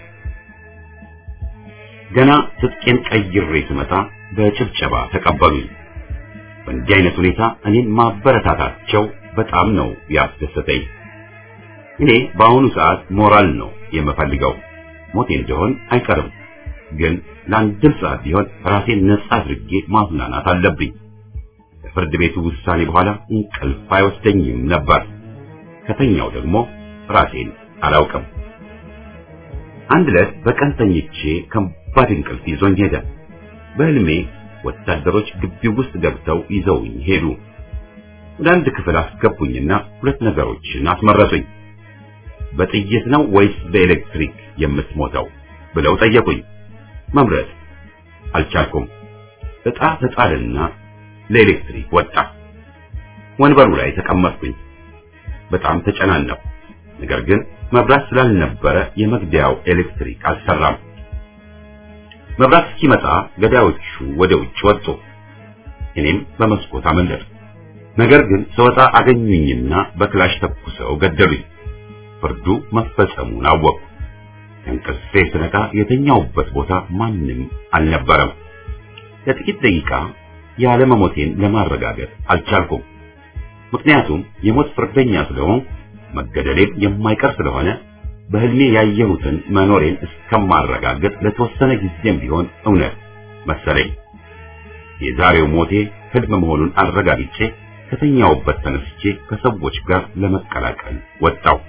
ገና ትጥቄን ቀይሬ ስመጣ በጭብጨባ ተቀበሉኝ። በእንዲህ አይነት ሁኔታ እኔን ማበረታታቸው በጣም ነው ያስደሰተኝ። እኔ በአሁኑ ሰዓት ሞራል ነው የምፈልገው። ሞቴ እንደሆን አይቀርም፣ ግን ለአንድም ሰዓት ቢሆን ራሴን ነጻ አድርጌ ማዝናናት አለብኝ። ከፍርድ ቤቱ ውሳኔ በኋላ እንቅልፍ አይወስደኝም ነበር። ከተኛው ደግሞ ራሴን አላውቅም። አንድ ዕለት በቀን ተኝቼ ከባድ እንቅልፍ ይዞኝ ሄደ። በህልሜ ወታደሮች ግቢው ውስጥ ገብተው ይዘውኝ ሄዱ። ወደ አንድ ክፍል አስገቡኝና ሁለት ነገሮችን አስመረጡኝ። በጥይት ነው ወይስ በኤሌክትሪክ የምትሞተው ብለው ጠየቁኝ። መምረጥ አልቻልኩም። ዕጣ ተጣልና ለኤሌክትሪክ ወጣ። ወንበሩ ላይ ተቀመጥኩኝ። በጣም ተጨናነኩ። ነገር ግን መብራት ስላልነበረ የመግደያው ኤሌክትሪክ አልሰራም። መብራት እስኪመጣ ገዳዮቹ ወደ ውጭ ወጡ። እኔም በመስኮት አመለጥኩ። ነገር ግን ስወጣ አገኙኝና በክላሽ ተኩሰው ገደሉኝ። ፍርዱ መፈጸሙን አወቅኩ። እንቅልፌ ስነቃ የተኛውበት ቦታ ማንም አልነበረም። ለጥቂት ደቂቃ ያለመሞቴን ለማረጋገጥ አልቻልኩም። ምክንያቱም የሞት ፍርደኛ ስለሆንኩ መገደሌም የማይቀር ስለሆነ በህልሜ ያየሁትን መኖሬን እስከማረጋገጥ ለተወሰነ ጊዜም ቢሆን እውነት መሰለኝ። የዛሬው ሞቴ ህልም መሆኑን አረጋግጬ ከተኛውበት ተነስቼ ከሰዎች ጋር ለመቀላቀል ወጣው።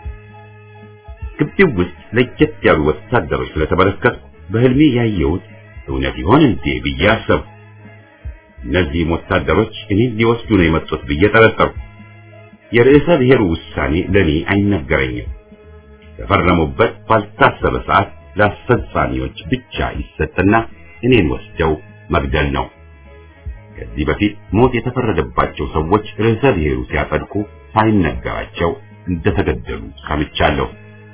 ግቢው ውስጥ ለየት ያሉ ወታደሮች ስለተመለከትኩ በህልሜ ያየሁት እውነት ይሆን እንዴ ብዬ አሰብኩ። እነዚህ ወታደሮች እኔን ሊወስዱ ነው የመጡት ብዬ ጠረጠርኩ። የርዕሰ ብሔሩ ውሳኔ ለኔ አይነገረኝም። ተፈረሙበት ባልታሰበ ሰዓት ለአስፈጻሚዎች ብቻ ይሰጥና እኔን ወስደው መግደል ነው። ከዚህ በፊት ሞት የተፈረደባቸው ሰዎች ርዕሰ ብሔሩ ሲያጸድቁ ሳይነገራቸው እንደተገደሉ ሰምቻለሁ።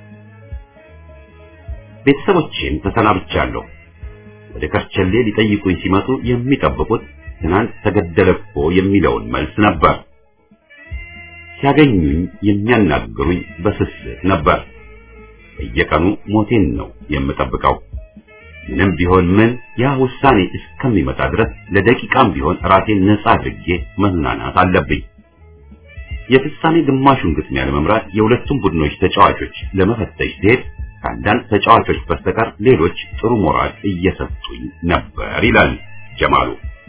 ቤተሰቦቼን ተሰናብቻለሁ። ወደ ከርቸሌ ሊጠይቁኝ ሲመጡ የሚጠብቁት ትናንት ተገደለ እኮ የሚለውን መልስ ነበር። ሲያገኙኝ የሚያናግሩኝ በስስት ነበር። በየቀኑ ሞቴን ነው የምጠብቀው። ምንም ቢሆን ምን ያ ውሳኔ እስከሚመጣ ድረስ ለደቂቃም ቢሆን ራሴን ነፃ አድርጌ መዝናናት አለብኝ። የፍጻሜ ግማሹን ግጥሚያ ለመምራት የሁለቱም ቡድኖች ተጫዋቾች ለመፈተሽ ሲሄድ ከአንዳንድ ተጫዋቾች በስተቀር ሌሎች ጥሩ ሞራል እየሰጡኝ ነበር ይላል ጀማሉ።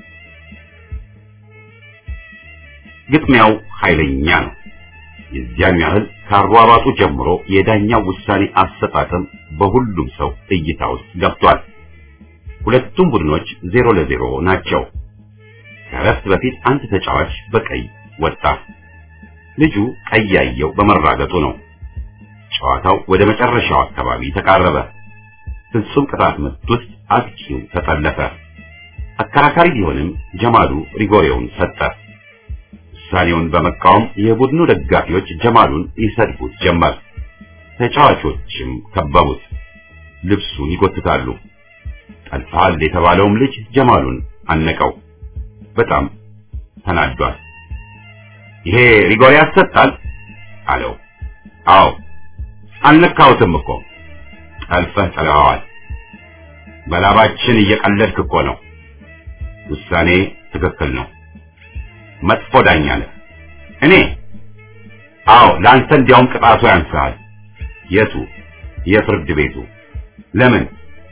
ግጥሚያው ኃይለኛ ነው። የዚያን ያህል ካሯሯጡ ጀምሮ የዳኛው ውሳኔ አሰጣጥም በሁሉም ሰው እይታ ውስጥ ገብቷል። ሁለቱም ቡድኖች 0-0 ናቸው። ከረፍት በፊት አንድ ተጫዋች በቀይ ወጣ። ልጁ ቀይ ያየው በመራገጡ ነው። ጨዋታው ወደ መጨረሻው አካባቢ ተቃረበ። ፍጹም ቅጣት ምት ውስጥ አጥቂው ተጠለፈ። አከራካሪ ቢሆንም ጀማሉ ሪጎሬውን ሰጠ። ውሳኔውን በመቃወም የቡድኑ ደጋፊዎች ጀማሉን ይሰድቡት ጀመር። ተጫዋቾችም ከበቡት፣ ልብሱን ይጎትታሉ። ጠልፈሃል የተባለውም ልጅ ጀማሉን አነቀው። በጣም ተናዷል። ይሄ ሪጎሬ ያሰጣል አለው። አዎ አልነካሁትም እኮ ጠልፈህ ጥለኸዋል። በላባችን እየቀለድክ እኮ ነው። ውሳኔ ትክክል ነው። መጥፎ ዳኛ ነህ። እኔ? አዎ ለአንተ እንዲያውም ቅጣቱ ያንሳል። የቱ? የፍርድ ቤቱ። ለምን?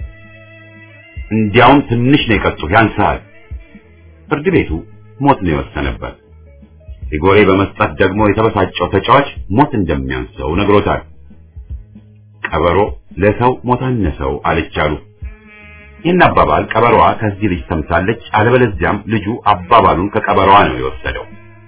እንዲያውም ትንሽ ነው የቀጡህ፣ ያንሳል። ፍርድ ቤቱ ሞት ነው የወሰነበት። ሪጎሬ በመስጠት ደግሞ የተበሳጨው ተጫዋች ሞት እንደሚያንሰው ነግሮታል። ቀበሮ ለሰው ሞት አነሰው አለቻሉ። ይህን አባባል ቀበሮዋ ከዚህ ልጅ ሰምታለች። አለበለዚያም ልጁ አባባሉን ከቀበሮዋ ነው የወሰደው።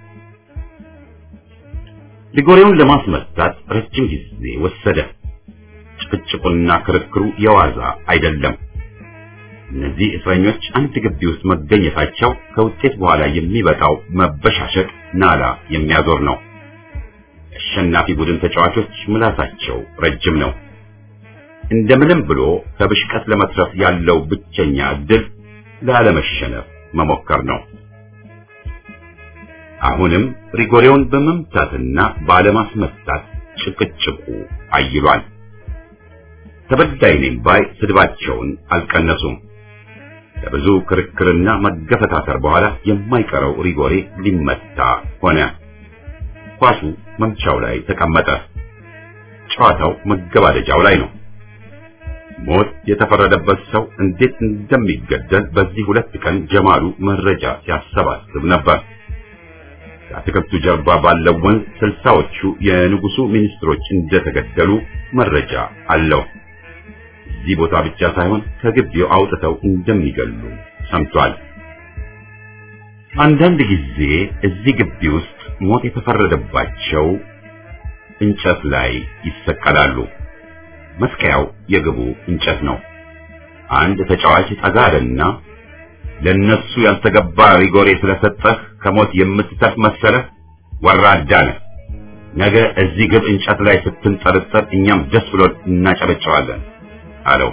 ሪጎሬውን ለማስመታት ረጅም ጊዜ ወሰደ። ጭቅጭቁና ክርክሩ የዋዛ አይደለም። እነዚህ እስረኞች አንድ ግቢ ውስጥ መገኘታቸው ከውጤት በኋላ የሚበጣው መበሻሸቅ ናላ የሚያዞር ነው። አሸናፊ ቡድን ተጫዋቾች ምላሳቸው ረጅም ነው። እንደምንም ብሎ ከብሽቀት ለመትረፍ ያለው ብቸኛ ዕድል ላለመሸነፍ መሞከር ነው። አሁንም ሪጎሬውን በመምታትና ባለማስመታት ጭቅጭቁ አይሏል። ተበዳይ ነኝ ባይ ስድባቸውን አልቀነሱም። ከብዙ ክርክርና መገፈታተር በኋላ የማይቀረው ሪጎሬ ሊመታ ሆነ። ኳሱ መምቻው ላይ ተቀመጠ። ጨዋታው መገባደጃው ላይ ነው። ሞት የተፈረደበት ሰው እንዴት እንደሚገደል በዚህ ሁለት ቀን ጀማሉ መረጃ ሲያሰባስብ ነበር። ከአትክልቱ ጀርባ ባለው ወንዝ 60ዎቹ የንጉሱ ሚኒስትሮች እንደተገደሉ መረጃ አለው። እዚህ ቦታ ብቻ ሳይሆን ከግቢው አውጥተው እንደሚገሉ ሰምቷል። አንዳንድ ጊዜ እዚህ ግቢ ውስጥ ሞት የተፈረደባቸው እንጨት ላይ ይሰቀላሉ። መስቀያው የግቡ እንጨት ነው። አንድ ተጫዋች ጠጋልና ለነሱ ያልተገባ ሪጎሬ ስለሰጠህ ከሞት የምትተርፍ መሰለህ? ወራዳ ነህ። ነገ እዚህ ግብ እንጨት ላይ ስትንጠለጠል እኛም ደስ ብሎ እናጨበጨዋለን አለው።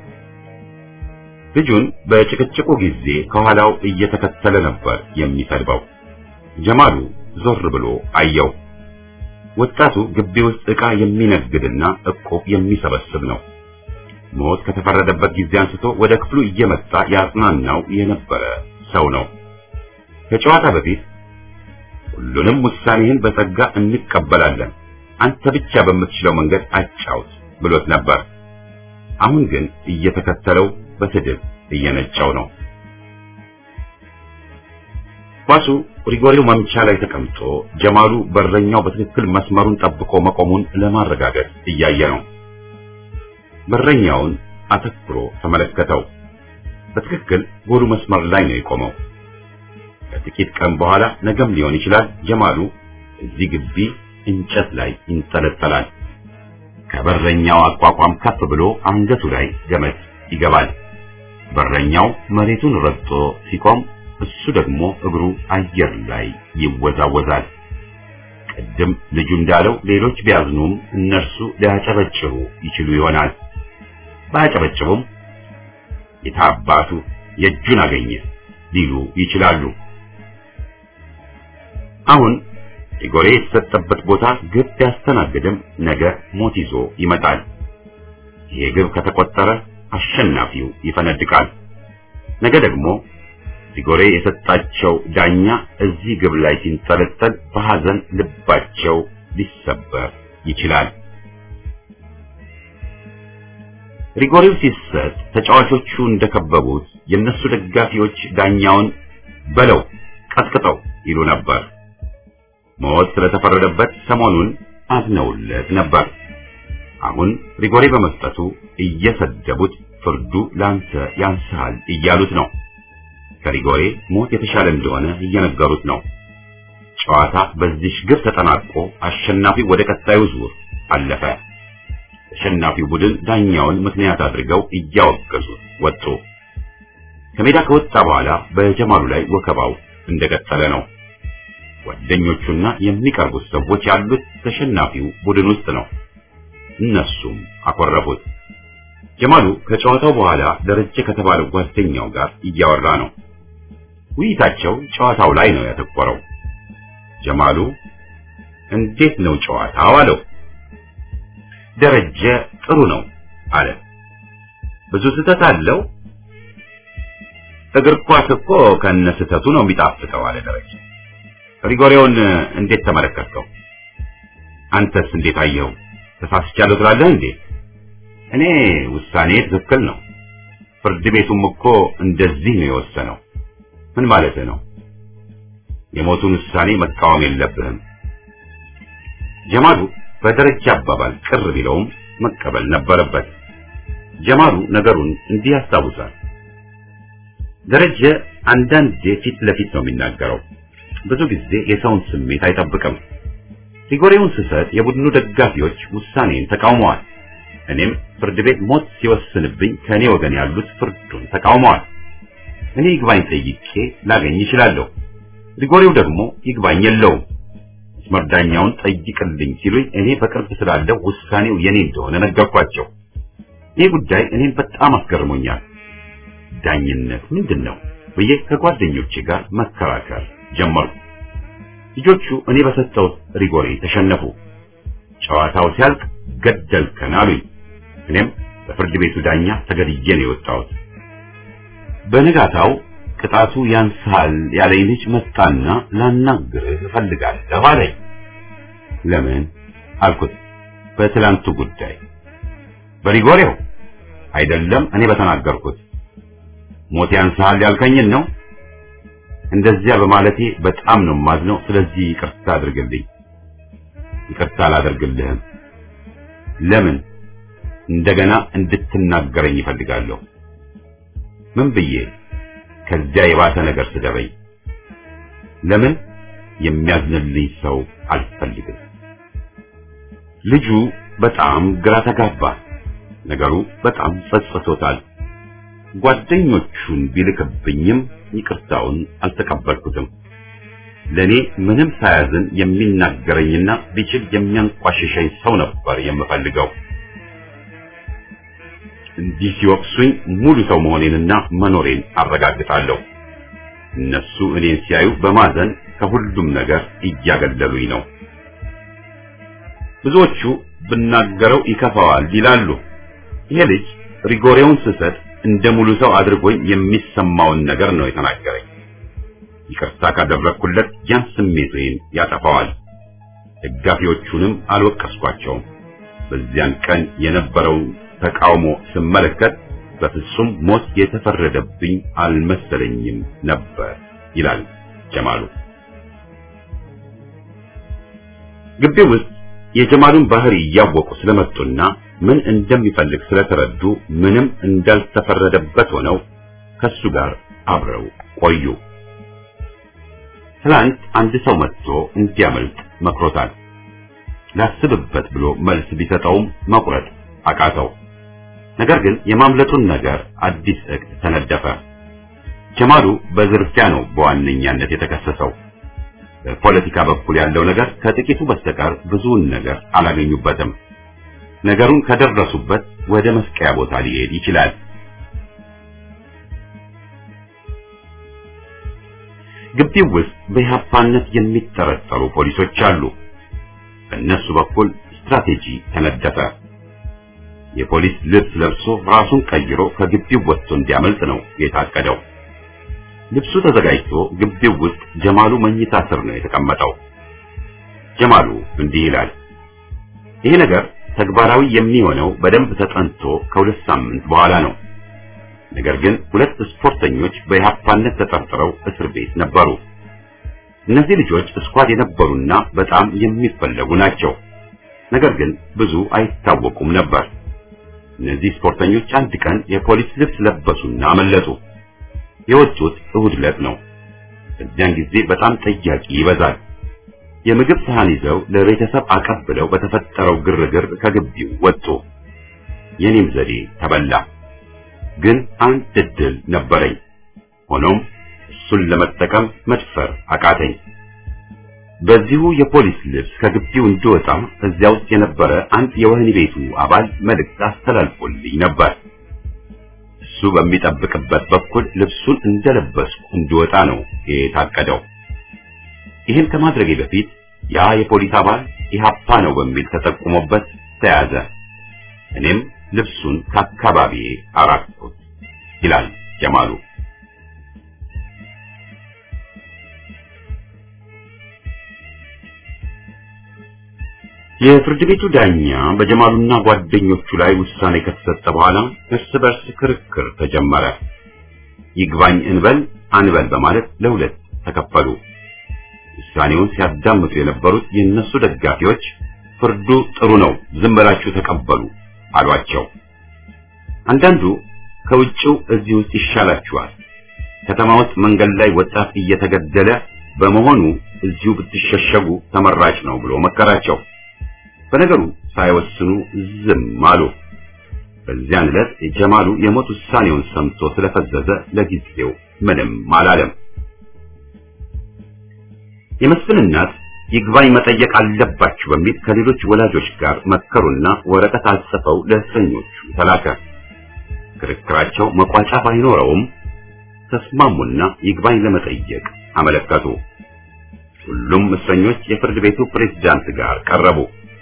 ልጁን በጭቅጭቁ ጊዜ ከኋላው እየተከተለ ነበር የሚሰድበው። ጀማሉ ዞር ብሎ አየው። ወጣቱ ግቢ ውስጥ ዕቃ የሚነግድና እቁብ የሚሰበስብ ነው። ሞት ከተፈረደበት ጊዜ አንስቶ ወደ ክፍሉ እየመጣ ያጽናናው የነበረ ሰው ነው። ከጨዋታ በፊት ሁሉንም ውሳኔህን በጸጋ እንቀበላለን፣ አንተ ብቻ በምትችለው መንገድ አጫውት ብሎት ነበር። አሁን ግን እየተከተለው በስድብ እየነጫው ነው። ኳሱ ሪጎሪው መምቻ ላይ ተቀምጦ ጀማሉ በረኛው በትክክል መስመሩን ጠብቆ መቆሙን ለማረጋገጥ እያየ ነው። በረኛውን አተኩሮ ተመለከተው። በትክክል ጎሉ መስመር ላይ ነው የቆመው። ከጥቂት ቀን በኋላ ነገም ሊሆን ይችላል ጀማሉ እዚህ ግቢ እንጨት ላይ ይንጠለጠላል። ከበረኛው አቋቋም ከፍ ብሎ አንገቱ ላይ ገመድ ይገባል። በረኛው መሬቱን ረግጦ ሲቆም እሱ ደግሞ እግሩ አየር ላይ ይወዛወዛል። ቅድም ልጁ እንዳለው ሌሎች ቢያዝኑም እነርሱ ሊያጨበጭቡ ይችሉ ይሆናል። ባያጨበጭቡም የታባቱ የእጁን አገኘ ሊሉ ይችላሉ። አሁን ሪጎሬ የተሰጠበት ቦታ ግብ ቢያስተናግድም ነገ ሞት ይዞ ይመጣል። ይሄ ግብ ከተቆጠረ አሸናፊው ይፈነድቃል። ነገ ደግሞ ሪጎሬ የሰጣቸው ዳኛ እዚህ ግብ ላይ ሲንጠለጠል በሐዘን ልባቸው ሊሰበር ይችላል። ሪጎሬው ሲሰጥ ተጫዋቾቹ እንደከበቡት የነሱ ደጋፊዎች ዳኛውን በለው ቀጥቅጠው ይሉ ነበር። ሞት ስለተፈረደበት ሰሞኑን አዝነውለት ነበር። አሁን ሪጎሬ በመስጠቱ እየሰደቡት ፍርዱ ላንተ ያንስሃል እያሉት ነው። ከሪጎሬ ሞት የተሻለ እንደሆነ እየነገሩት ነው። ጨዋታ በዚህ ግብ ተጠናቆ አሸናፊው ወደ ቀጣዩ ዙር አለፈ። አሸናፊው ቡድን ዳኛውን ምክንያት አድርገው እያወገዙት ወጡ። ከሜዳ ከወጣ በኋላ በጀማሉ ላይ ወከባው እንደቀጠለ ነው። ጓደኞቹና የሚቀርቡት ሰዎች ያሉት ተሸናፊው ቡድን ውስጥ ነው። እነሱም አኮረፉት። ጀማሉ ከጨዋታው በኋላ ደረጀ ከተባለው ጓደኛው ጋር እያወራ ነው። ውይይታቸው ጨዋታው ላይ ነው ያተኮረው። ጀማሉ እንዴት ነው ጨዋታው አለው። ደረጀ ጥሩ ነው አለ። ብዙ ስህተት አለው። እግር ኳስ እኮ ከነ ስህተቱ ነው የሚጣፍጠው አለ ደረጀ። ሪጎሬውን እንዴት ተመለከተው? አንተስ እንዴት አየው? ተሳስቻለሁ ትላለህ እንዴ? እኔ ውሳኔ ትክክል ነው። ፍርድ ቤቱም እኮ እንደዚህ ነው የወሰነው። ምን ማለት ነው? የሞቱን ውሳኔ መቃወም የለብህም። ጀማሉ በደረጃ አባባል ቅር ቢለውም መቀበል ነበረበት። ጀማሉ ነገሩን እንዲህ ያስታውሳል። ደረጀ አንዳንዴ ፊት ለፊት ነው የሚናገረው። ብዙ ጊዜ የሰውን ስሜት አይጠብቅም። ሪጎሬውን ስሰጥ የቡድኑ ደጋፊዎች ውሳኔን ተቃውመዋል። እኔም ፍርድ ቤት ሞት ሲወስንብኝ ከኔ ወገን ያሉት ፍርዱን ተቃውመዋል። እኔ ይግባኝ ጠይቄ ላገኝ እችላለሁ። ሪጎሬው ደግሞ ይግባኝ የለውም። መስመርዳኛውን ጠይቅልኝ ሲሉኝ እኔ በቅርብ ስላለው ውሳኔው የኔ እንደሆነ ነገርኳቸው። ይህ ጉዳይ እኔን በጣም አስገርሞኛል። ዳኝነት ምንድነው ብዬ ከጓደኞቼ ጋር መከራከር ጀመሩ። ልጆቹ እኔ በሰጠሁት ሪጎሬ ተሸነፉ። ጨዋታው ሲያልቅ ገደልከን አሉኝ። እኔም በፍርድ ቤቱ ዳኛ ተገድዬ ነው የወጣሁት። በነጋታው ቅጣቱ ያንሳል ያለኝ ልጅ መጣና ላናግርህ እፈልጋለሁ አለኝ። ለምን አልኩት። በትላንቱ ጉዳይ። በሪጎሬው አይደለም፣ እኔ በተናገርኩት። ሞት ያንሳል ያልከኝን ነው። እንደዚያ በማለቴ በጣም ነው የማዝነው። ስለዚህ ይቅርታ አድርግልኝ። ይቅርታ አላደርግልህም። ለምን? እንደገና እንድትናገረኝ ይፈልጋለሁ። ምን ብዬ? ከዚያ የባሰ ነገር ስደበኝ። ለምን? የሚያዝንልኝ ሰው አልፈልግም። ልጁ በጣም ግራ ተጋባ። ነገሩ በጣም ጸጽቶታል። ጓደኞቹን ቢልክብኝም ይቅርታውን አልተቀበልኩትም። ለኔ ምንም ሳያዝን የሚናገረኝና ቢችል የሚያንቋሽሸኝ ሰው ነበር የምፈልገው። እንዲህ ሲወቅሱኝ ሙሉ ሰው መሆኔንና መኖሬን አረጋግጣለሁ። እነሱ እኔን ሲያዩ በማዘን ከሁሉም ነገር እያገለሉኝ ነው። ብዙዎቹ ብናገረው ይከፋዋል ይላሉ። ይሄ ልጅ ሪጎሬውን ስሰጥ እንደ ሙሉ ሰው አድርጎኝ የሚሰማውን ነገር ነው የተናገረኝ። ይቅርታ ካደረኩለት ያን ስሜቴን ያጠፋዋል። ደጋፊዎቹንም አልወቀስኳቸውም። በዚያን ቀን የነበረውን ተቃውሞ ስመለከት በፍጹም ሞት የተፈረደብኝ አልመሰለኝም ነበር ይላል ጀማሉ። ግቢው ውስጥ የጀማሉን ባህሪ እያወቁ ስለመጡና ምን እንደሚፈልግ ስለተረዱ ምንም እንዳልተፈረደበት ሆነው ከሱ ጋር አብረው ቆዩ። ትላንት አንድ ሰው መጥቶ እንዲያመልጥ መክሮታል። ላስብበት ብሎ መልስ ቢሰጠውም መቁረጥ አቃተው። ነገር ግን የማምለጡን ነገር አዲስ እቅድ ተነደፈ። ጀማሉ በዝርፊያ ነው በዋነኛነት የተከሰሰው። በፖለቲካ በኩል ያለው ነገር ከጥቂቱ በስተቀር ብዙውን ነገር አላገኙበትም። ነገሩን ከደረሱበት ወደ መስቀያ ቦታ ሊሄድ ይችላል። ግቢው ውስጥ በኢህአፓነት የሚጠረጠሩ ፖሊሶች አሉ። በእነሱ በኩል ስትራቴጂ ተነደፈ። የፖሊስ ልብስ ለብሶ ራሱን ቀይሮ ከግቢው ወጥቶ እንዲያመልጥ ነው የታቀደው። ልብሱ ተዘጋጅቶ ግቢው ውስጥ ጀማሉ መኝታ ስር ነው የተቀመጠው። ጀማሉ እንዲህ ይላል። ይሄ ነገር ተግባራዊ የሚሆነው በደንብ ተጠንቶ ከሁለት ሳምንት በኋላ ነው። ነገር ግን ሁለት ስፖርተኞች በኢህአፓነት ተጠርጥረው እስር ቤት ነበሩ። እነዚህ ልጆች ስኳድ የነበሩና በጣም የሚፈለጉ ናቸው። ነገር ግን ብዙ አይታወቁም ነበር። እነዚህ ስፖርተኞች አንድ ቀን የፖሊስ ልብስ ለበሱና አመለጡ። የወጡት እሁድ ዕለት ነው። በዚያን ጊዜ በጣም ጠያቂ ይበዛል። የምግብ ሰሃን ይዘው ለቤተሰብ አቀብለው በተፈጠረው ግርግር ከግቢው ወጡ። የኔም ዘዴ ተበላ። ግን አንድ እድል ነበረኝ። ሆኖም እሱን ለመጠቀም መድፈር አቃተኝ። በዚሁ የፖሊስ ልብስ ከግቢው እንድወጣ እዚያ ውስጥ የነበረ አንድ የወህኒ ቤቱ አባል መልእክት አስተላልፎልኝ ነበር። እሱ በሚጠብቅበት በኩል ልብሱን እንደለበስኩ እንድወጣ ነው የታቀደው። ይህን ከማድረጌ በፊት ያ የፖሊስ አባል ኢህአፓ ነው በሚል ተጠቁሞበት ተያዘ። እኔም ልብሱን ከአካባቢዬ አራቅኩት ይላል ጀማሉ። የፍርድ ቤቱ ዳኛ በጀማሉና ጓደኞቹ ላይ ውሳኔ ከተሰጠ በኋላ እርስ በርስ ክርክር ተጀመረ። ይግባኝ እንበል አንበል በማለት ለሁለት ተከፈሉ። ውሳኔውን ሲያዳምጡ የነበሩት የነሱ ደጋፊዎች ፍርዱ ጥሩ ነው፣ ዝም ብላችሁ ተቀበሉ አሏቸው። አንዳንዱ ከውጭው እዚህ ውስጥ ይሻላችኋል፣ ከተማ ውስጥ መንገድ ላይ ወጣት እየተገደለ በመሆኑ እዚሁ ብትሸሸጉ ተመራጭ ነው ብሎ መከራቸው። በነገሩ ሳይወስኑ ዝም አሉ። በዚያን ዕለት ጀማሉ የሞት ውሳኔውን ሰምቶ ስለፈዘዘ ለጊዜው ምንም አላለም። የመስፍን እናት ይግባኝ መጠየቅ አለባችሁ በሚል ከሌሎች ወላጆች ጋር መከሩና ወረቀት አጽፈው ለእስረኞቹ ተላከ። ክርክራቸው መቋጫ ባይኖረውም ተስማሙና ይግባኝ ለመጠየቅ አመለከቱ። ሁሉም እስረኞች የፍርድ ቤቱ ፕሬዝዳንት ጋር ቀረቡ።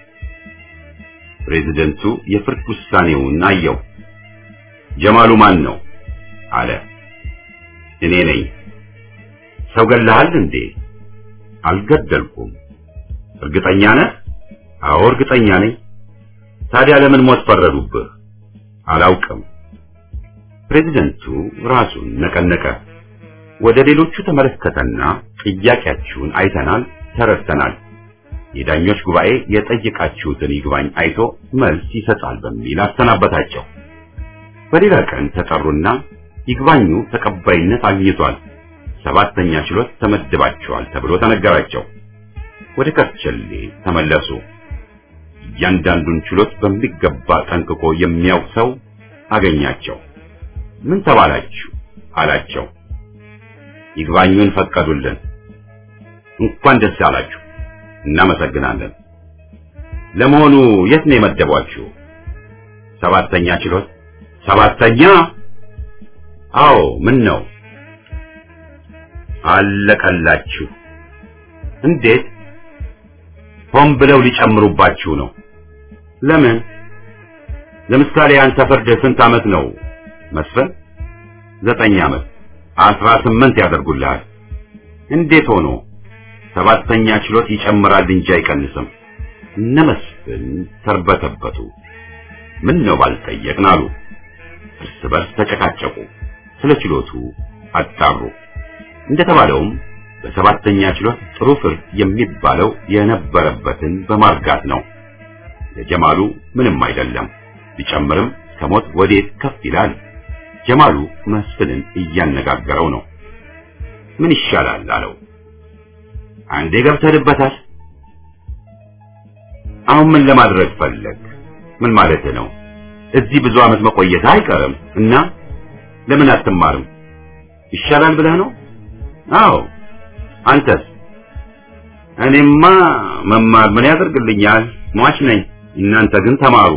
ፕሬዝዳንቱ የፍርድ ውሳኔውን አየው። ጀማሉ ማን ነው አለ። እኔ ነኝ። ሰው ገለሃል እንዴ? አልገደልኩም። እርግጠኛ ነህ? አዎ እርግጠኛ ነኝ። ታዲያ ለምን ሞት ፈረዱብህ? አላውቅም። ፕሬዝዳንቱ ራሱን ነቀነቀ። ወደ ሌሎቹ ተመለከተና ጥያቄያችሁን አይተናል፣ ተረድተናል። የዳኞች ጉባኤ የጠየቃችሁትን ይግባኝ አይቶ መልስ ይሰጣል በሚል አሰናበታቸው። በሌላ ቀን ተጠሩና ይግባኙ ተቀባይነት አግኝቷል፣ 7ኛ ችሎት ተመድባቸዋል ተብሎ ተነገራቸው። ወደ ከርቸሌ ተመለሱ። እያንዳንዱን ችሎት በሚገባ ጠንቅቆ የሚያውቅ ሰው አገኛቸው። ምን ተባላችሁ አላቸው። ይግባኙን ፈቀዱልን። እንኳን ደስ አላችሁ፣ እናመሰግናለን። ለመሆኑ የት ነው የመደቧችሁ? 7ኛ ችሎት። 7ኛ? አዎ። ምን ነው? አለቀላችሁ። እንዴት? ሆን ብለው ሊጨምሩባችሁ ነው። ለምን? ለምሳሌ አንተ ፍርድ ስንት ዓመት ነው መስፍን? 9 ዓመት። 18 ያደርጉልሃል። እንዴት ሆኖ? 7ኛ ችሎት ይጨምራል እንጂ አይቀንስም። እነ መስፍን ተርበተበቱ። ምን ነው ባልጠየቅን አሉ። እርስ በርስ ተጨቃጨቁ። ስለ ችሎቱ አጣሩ። እንደተባለውም በ7ኛ ችሎት ጥሩ ፍርድ የሚባለው የነበረበትን በማርጋት ነው። ለጀማሉ ምንም አይደለም። ቢጨምርም ከሞት ወዴት ከፍ ይላል? ጀማሉ መስፍንን እያነጋገረው ነው። ምን ይሻላል አለው። አንዴ ገብተህበታል። አሁን ምን ለማድረግ ፈለግ? ምን ማለት ነው? እዚህ ብዙ ዓመት መቆየት አይቀርም እና ለምን አትማርም? ይሻላል ብለህ ነው? አዎ። አንተስ? እኔማ መማር ምን ያደርግልኛል? ሟች ነኝ። እናንተ ግን ተማሩ።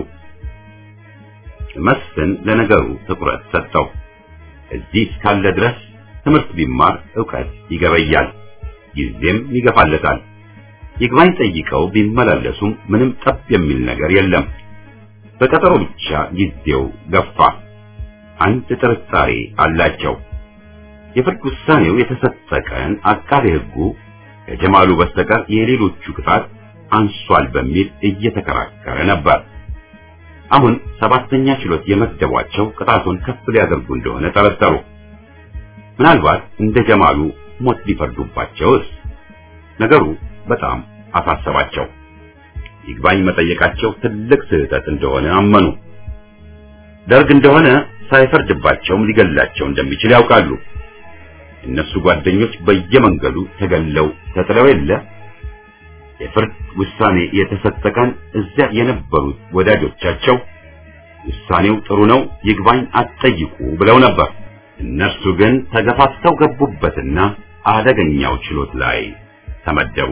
መስፍን ለነገሩ ትኩረት ሰጠው። እዚህ እስካለ ድረስ ትምህርት ቢማር ዕውቀት ይገበያል፣ ጊዜም ይገፋለታል። ይግባኝ ጠይቀው ቢመላለሱም ምንም ጠብ የሚል ነገር የለም። በቀጠሮ ብቻ ጊዜው ገፋ። አንድ ጥርጣሬ አላቸው። የፍርድ ውሳኔው የተሰጠ ቀን አቃቤ ሕጉ ከጀማሉ በስተቀር የሌሎቹ ቅጣት አንሷል በሚል እየተከራከረ ነበር። አሁን 7ኛ ችሎት የመደቧቸው ቅጣቱን ከፍ ሊያደርጉ እንደሆነ ጠረጠሩ። ምናልባት እንደ ጀማሉ ሞት ሊፈርዱባቸውስ? ነገሩ በጣም አሳሰባቸው። ይግባኝ መጠየቃቸው ትልቅ ስህተት እንደሆነ አመኑ። ደርግ እንደሆነ ሳይፈርድባቸውም ሊገላቸው እንደሚችል ያውቃሉ። እነሱ ጓደኞች በየመንገዱ ተገለው ተጥለው የለ። የፍርድ ውሳኔ የተሰጠ ቀን እዚያ የነበሩት ወዳጆቻቸው ውሳኔው ጥሩ ነው፣ ይግባኝ አትጠይቁ ብለው ነበር። እነርሱ ግን ተገፋፍተው ገቡበትና አደገኛው ችሎት ላይ ተመደቡ።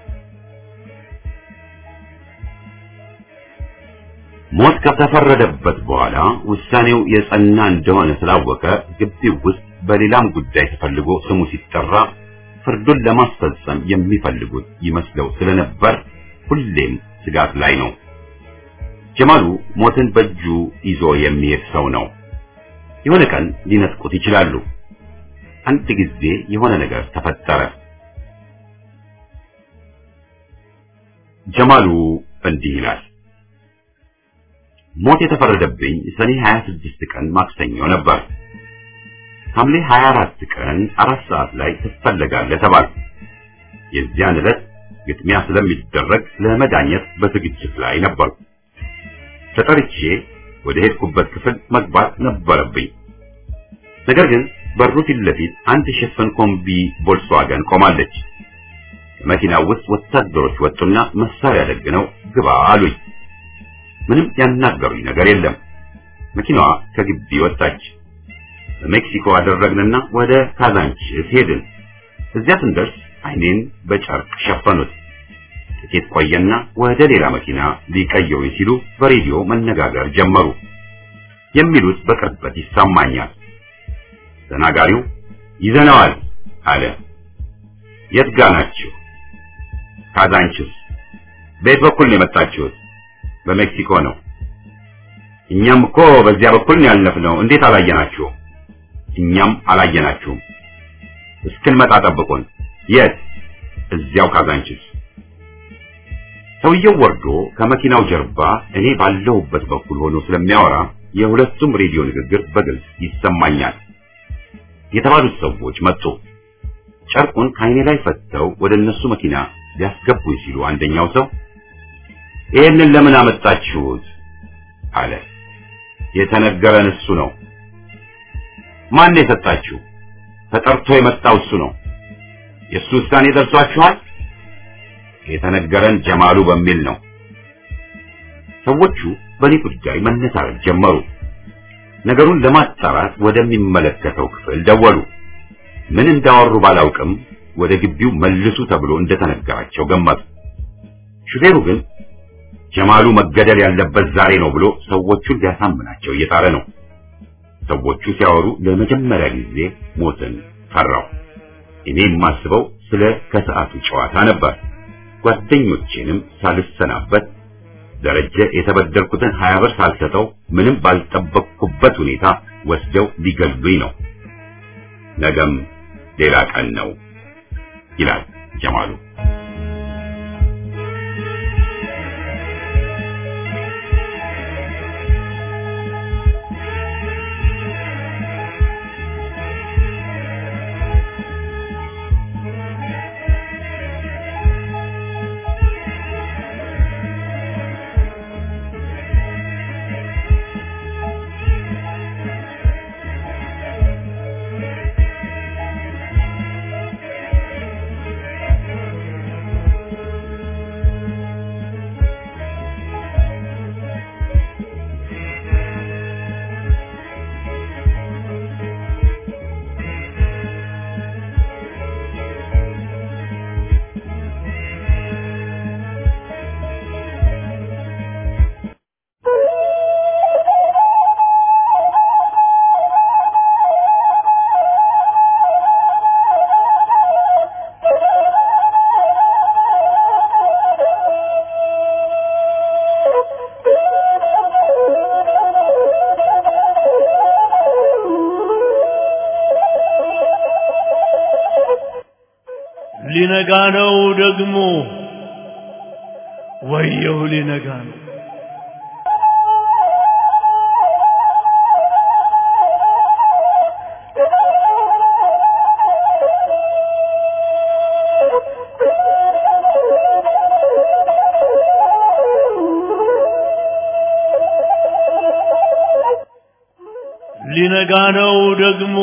ሞት ከተፈረደበት በኋላ ውሳኔው የጸና እንደሆነ ስላወቀ ግቢው ውስጥ በሌላም ጉዳይ ተፈልጎ ስሙ ሲጠራ ፍርዱን ለማስፈጸም የሚፈልጉት ይመስለው ስለነበር ሁሌም ስጋት ላይ ነው። ጀማሉ ሞትን በእጁ ይዞ የሚሄድ ሰው ነው። የሆነ ቀን ሊነጥቁት ይችላሉ። አንድ ጊዜ የሆነ ነገር ተፈጠረ። ጀማሉ እንዲህ ይላል። ሞት የተፈረደብኝ ሰኔ 26 ቀን ማክሰኞ ነበር። ሐምሌ 24 ቀን 4 ሰዓት ላይ ትፈለጋለህ ተባልኩ። የዚያን ዕለት ግጥሚያ ስለሚደረግ ለመዳኘት በዝግጅት ላይ ነበርኩ። ተጠርቼ ወደ ሄድኩበት ክፍል መግባት ነበረብኝ። ነገር ግን በሩ ፊት ለፊት አንድ ሽፍን ኮምቢ ቮልክስዋገን ቆማለች። መኪናው ውስጥ ወታደሮች ወጡና መሳሪያ ደግነው ግባ አሉኝ። ምንም ያናገሩኝ ነገር የለም። መኪናዋ ከግቢ ወጣች። በሜክሲኮ አደረግንና ወደ ካዛንቺስ ሄድን። እዚያ ስንደርስ አይኔን በጨርቅ ሸፈኑት። ጥቂት ቆየና ወደ ሌላ መኪና ሊቀየሩኝ ሲሉ በሬዲዮ መነጋገር ጀመሩ። የሚሉት በቅርበት ይሰማኛል። ተናጋሪው ይዘነዋል አለ። የት ጋ ናችሁ? ካዛንቺስ። በየት በኩል ነው የመጣችሁት? በሜክሲኮ ነው። እኛም እኮ በዚያ በኩል ነው ያለፍነው። እንዴት አላየናችሁም? እኛም አላየናችሁም። እስክንመጣ ጠብቁን። የት? እዚያው ካዛንቺስ። ሰውየው ወርዶ ከመኪናው ጀርባ እኔ ባለሁበት በኩል ሆኖ ስለሚያወራ የሁለቱም ሬዲዮ ንግግር በግልጽ ይሰማኛል። የተባሉት ሰዎች መጡ። ጨርቁን ከዓይኔ ላይ ፈተው ወደ እነሱ መኪና ሊያስገቡኝ ሲሉ አንደኛው ሰው ይሄንን ለምን አመጣችሁት አለ። የተነገረን እሱ ነው። ማን የሰጣችሁ? ተጠርቶ የመጣው እሱ ነው። የእሱ ውሳኔ ደርሷችኋል? የተነገረን ጀማሉ በሚል ነው። ሰዎቹ በኔ ጉዳይ መነሳት ጀመሩ። ነገሩን ለማጣራት ወደሚመለከተው ክፍል ደወሉ። ምን እንዳወሩ ባላውቅም ወደ ግቢው መልሱ ተብሎ እንደተነገራቸው ገመቱ። ሹፌሩ ግን ጀማሉ መገደል ያለበት ዛሬ ነው ብሎ ሰዎቹን ሊያሳምናቸው እየጣረ ነው። ሰዎቹ ሲያወሩ ለመጀመሪያ ጊዜ ሞትን ፈራው። እኔ የማስበው ስለ ከሰዓቱ ጨዋታ ነበር። ጓደኞቼንም ሳልሰናበት ደረጀ የተበደርኩትን 20 ብር ሳልሰጠው ምንም ባልጠበቅኩበት ሁኔታ ወስደው ሊገሉኝ ነው። ነገም ሌላ ቀን ነው ይላል ጀማሉ። ሊነጋ ነው ደግሞ ወየው ሊነጋ ነው። ሊነጋ ነው ደግሞ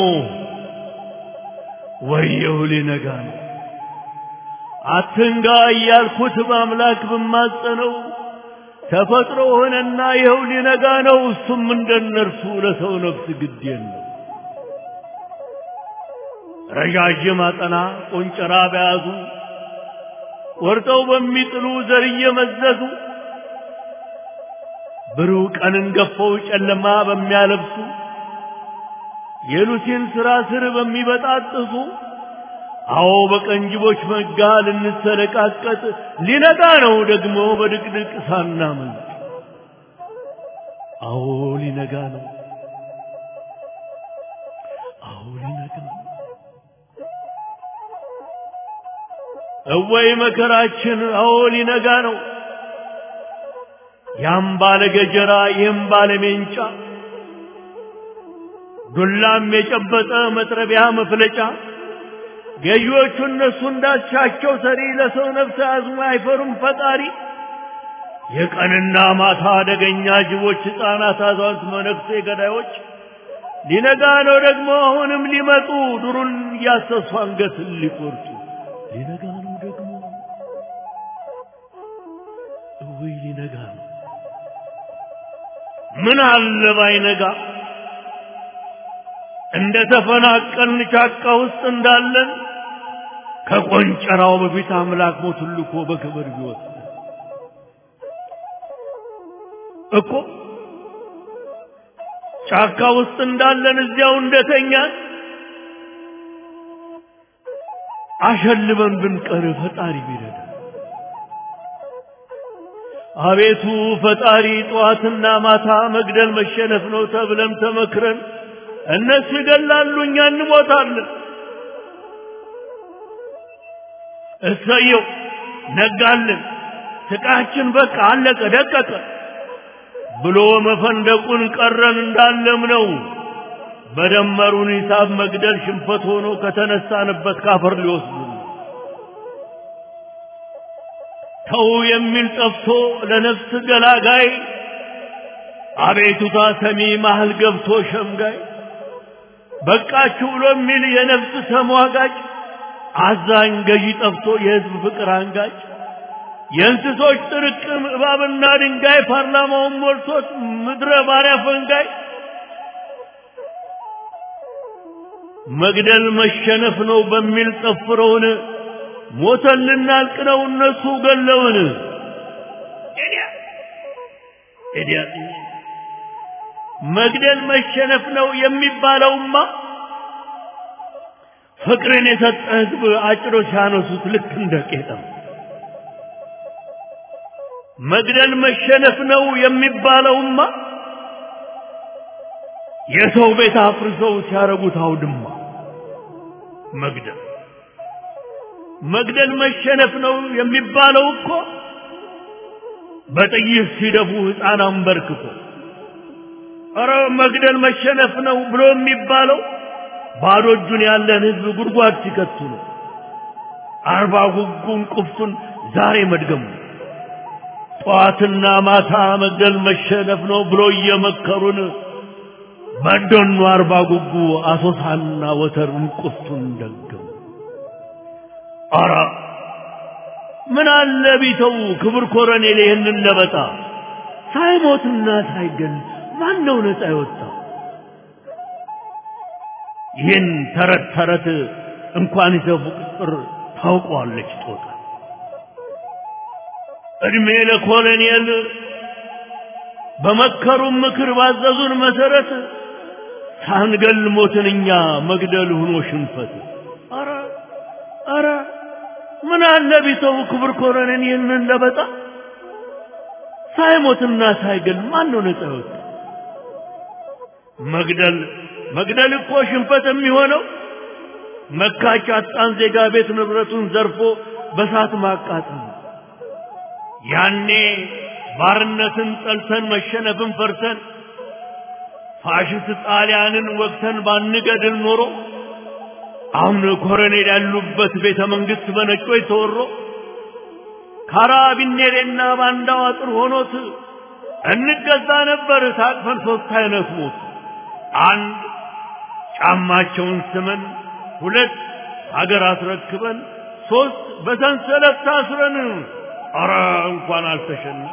ወየው ሊነጋ ነው። አትንጋ እያልኩት በአምላክ ብማጸነው ተፈጥሮ ሆነና ይኸው ሊነጋ ነው። እሱም እንደነርሱ ለሰው ነፍስ ግድ የለው። ረጃጅም አጠና ቆንጨራ በያዙ ወርጠው በሚጥሉ ዘር እየመዘዙ ብሩህ ቀንን ገፈው ጨለማ በሚያለብሱ የሉሲን ስራ ስር በሚበጣጥሱ አዎ በቀንጅቦች መጋ ልንሰለቃቀጥ ሊነጋ ነው ደግሞ በድቅድቅ ሳናመልጥ። አዎ ሊነጋ ነው። አዎ ሊነጋ ነው። እወይ መከራችን! አዎ ሊነጋ ነው። ያም ባለ ገጀራ ይህም ባለ ሜንጫ ዱላም የጨበጠ መጥረቢያ መፍለጫ ገዢዎቹ እነሱ እንዳሻቸው ሰሪ ለሰው ነፍስ አዝሞ አይፈሩም ፈጣሪ። የቀንና ማታ አደገኛ ጅቦች ሕፃናት አዛውንት መነኩሴ ገዳዮች ሊነጋ ነው ደግሞ አሁንም ሊመጡ ዱሩን እያሰሱ አንገትን ሊቆርጡ ሊነጋ ነው ደግሞ እውይ ሊነጋ ነው። ምን አለ ባይነጋ እንደ ተፈናቀልን ጫካ ውስጥ እንዳለን ከቆንጨራው በፊት አምላክ ሞቱን ልኮ በክብር ቢወጣ እኮ ጫካ ውስጥ እንዳለን እዚያው እንደተኛን አሸልበን ብንቀር ፈጣሪ ቢረዳ። አቤቱ ፈጣሪ ጠዋትና ማታ መግደል መሸነፍ ነው ተብለን ተመክረን እነሱ ይገላሉ እኛ እንሞታለን። እሰየው ነጋልን ስቃችን በቃ አለቀ ደቀቀ ብሎ መፈንደቁን ቀረን እንዳለም ነው። በደመሩን ሂሳብ መግደል ሽንፈት ሆኖ ከተነሳንበት ካፈር ሊወስዱ ተው የሚል ጠፍቶ ለነፍስ ገላጋይ አቤቱታ ሰሚ መሃል ገብቶ ሸምጋይ በቃችሁ ብሎ የሚል የነፍስ ተሟጋጭ አዛኝ ገዢ ጠፍቶ የህዝብ ፍቅር አንጋጭ የእንስሶች ጥርቅም እባብና ድንጋይ ፓርላማውን ሞልቶት ምድረ ባሪያ ፈንጋይ መግደል መሸነፍ ነው በሚል ጠፍረውን ሞተን ልናልቅ ነው እነሱ ገለውን መግደል መሸነፍ ነው የሚባለውማ ፍቅርን የሰጠ ህዝብ አጭሮ ሲያነሱት ልክ እንደ ቄጠም መግደል መሸነፍ ነው የሚባለውማ የሰው ቤት አፍርሰው ሲያረጉት አውድማ መግደል መሸነፍ ነው የሚባለው እኮ በጥይት ሲደፉ ሕፃን አንበርክኮ ኧረ መግደል መሸነፍ ነው ብሎ የሚባለው ባዶ እጁን ያለን ህዝብ ጉድጓድ ሲከቱ ነው። አርባ ጉጉን ቁፍቱን ዛሬ መድገሙ ጧትና ማታ መግደል መሸነፍ ነው ብሎ እየመከሩን በደኑ አርባ ጉጉ አሶሳና ወተርን ቁፍቱን ደገሙ። ኧረ ምን አለ ቢተው ክብር ኮረኔል ይህንን ለበጣ ሳይሞትና ሳይገል ማን ነው ነፃ የወጣው? ይህን ተረት እንኳን ይዘፉ ቁጥር ታውቀዋለች ጦጣ። እድሜ ለኮሎኔል በመከሩን ምክር ባዘዙን መሰረት ሳንገል ሞትን እኛ መግደል ሆኖ ሽንፈት። ኧረ ምን አለ ቢተው ክብር ኮሎኔል ይህንን ለበጣ ሳይሞትና ሳይገል ማን ነው ነፃ የወጣው? መግደል እኮ ሽንፈት የሚሆነው መካች አጣን ዜጋ ቤት ንብረቱን ዘርፎ በሳት ማቃጠል። ያኔ ባርነትን ጠልተን መሸነፍን ፈርተን ፋሽስት ጣሊያንን ወቅተን ባንገድል ኖሮ አሁን ኮሎኔል ያሉበት ቤተ መንግስት በነጮች ተወሮ ካራቢኔሬና ባንዳው አጥር ሆኖት እንገዛ ነበር ታቅፈን ሶስት አይነት ሞት። አንድ ጫማቸውን ስመን፣ ሁለት ሀገር አስረክበን፣ ሶስት በሰንሰለት ታስረን። ኧረ እንኳን አልተሸነፍ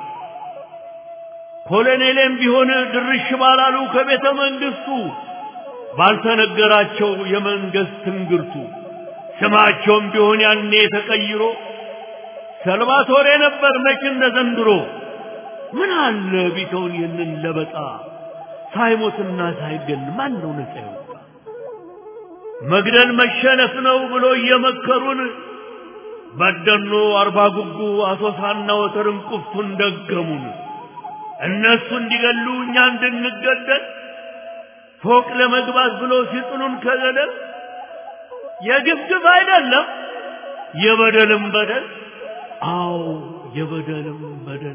ኮሎኔልም ቢሆን ድርሽ ባላሉ ከቤተ መንግስቱ ባልተነገራቸው የመንግስት ትንግርቱ ስማቸውም ቢሆን ያኔ ተቀይሮ ሰልቫቶሬ ነበር መች እንደ ዘንድሮ። ምን አለ ቢተውን ይህንን ለበጣ ሳይሞትና ሳይገል ማን ነው ነፃ የወጣ? መግደል መሸነፍ ነው ብሎ እየመከሩን በደኖ አርባ ጉጉ አሶሳና ወተርን ቁፍቱን ደገሙን። እነሱ እንዲገሉ እኛ እንድንገደል ፎቅ ለመግባት ብሎ ሲጥሉን ከገደል የግፍግፍ አይደለም የበደልም በደል። አዎ የበደልም በደል።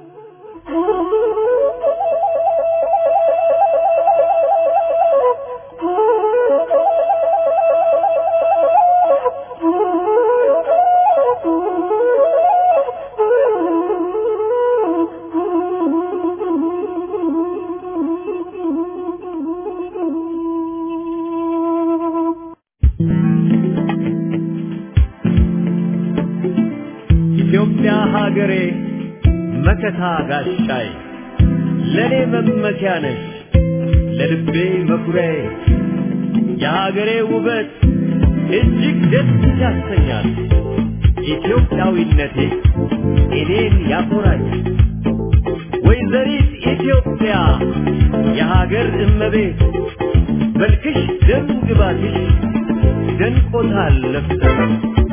ኢትዮጵያ ሀገሬ መከታ ጋሻይ ለኔ መመኪያ ነሽ ለልቤ መኩሪያዬ የሀገሬ ውበት እጅግ ደስ ያሰኛል። ኢትዮጵያዊነቴ እኔን ያኮራኝ። ወይዘሪት ኢትዮጵያ የሀገር እመቤት መልክሽ ደም ግባትሽ ደንቆታል ነፍሴ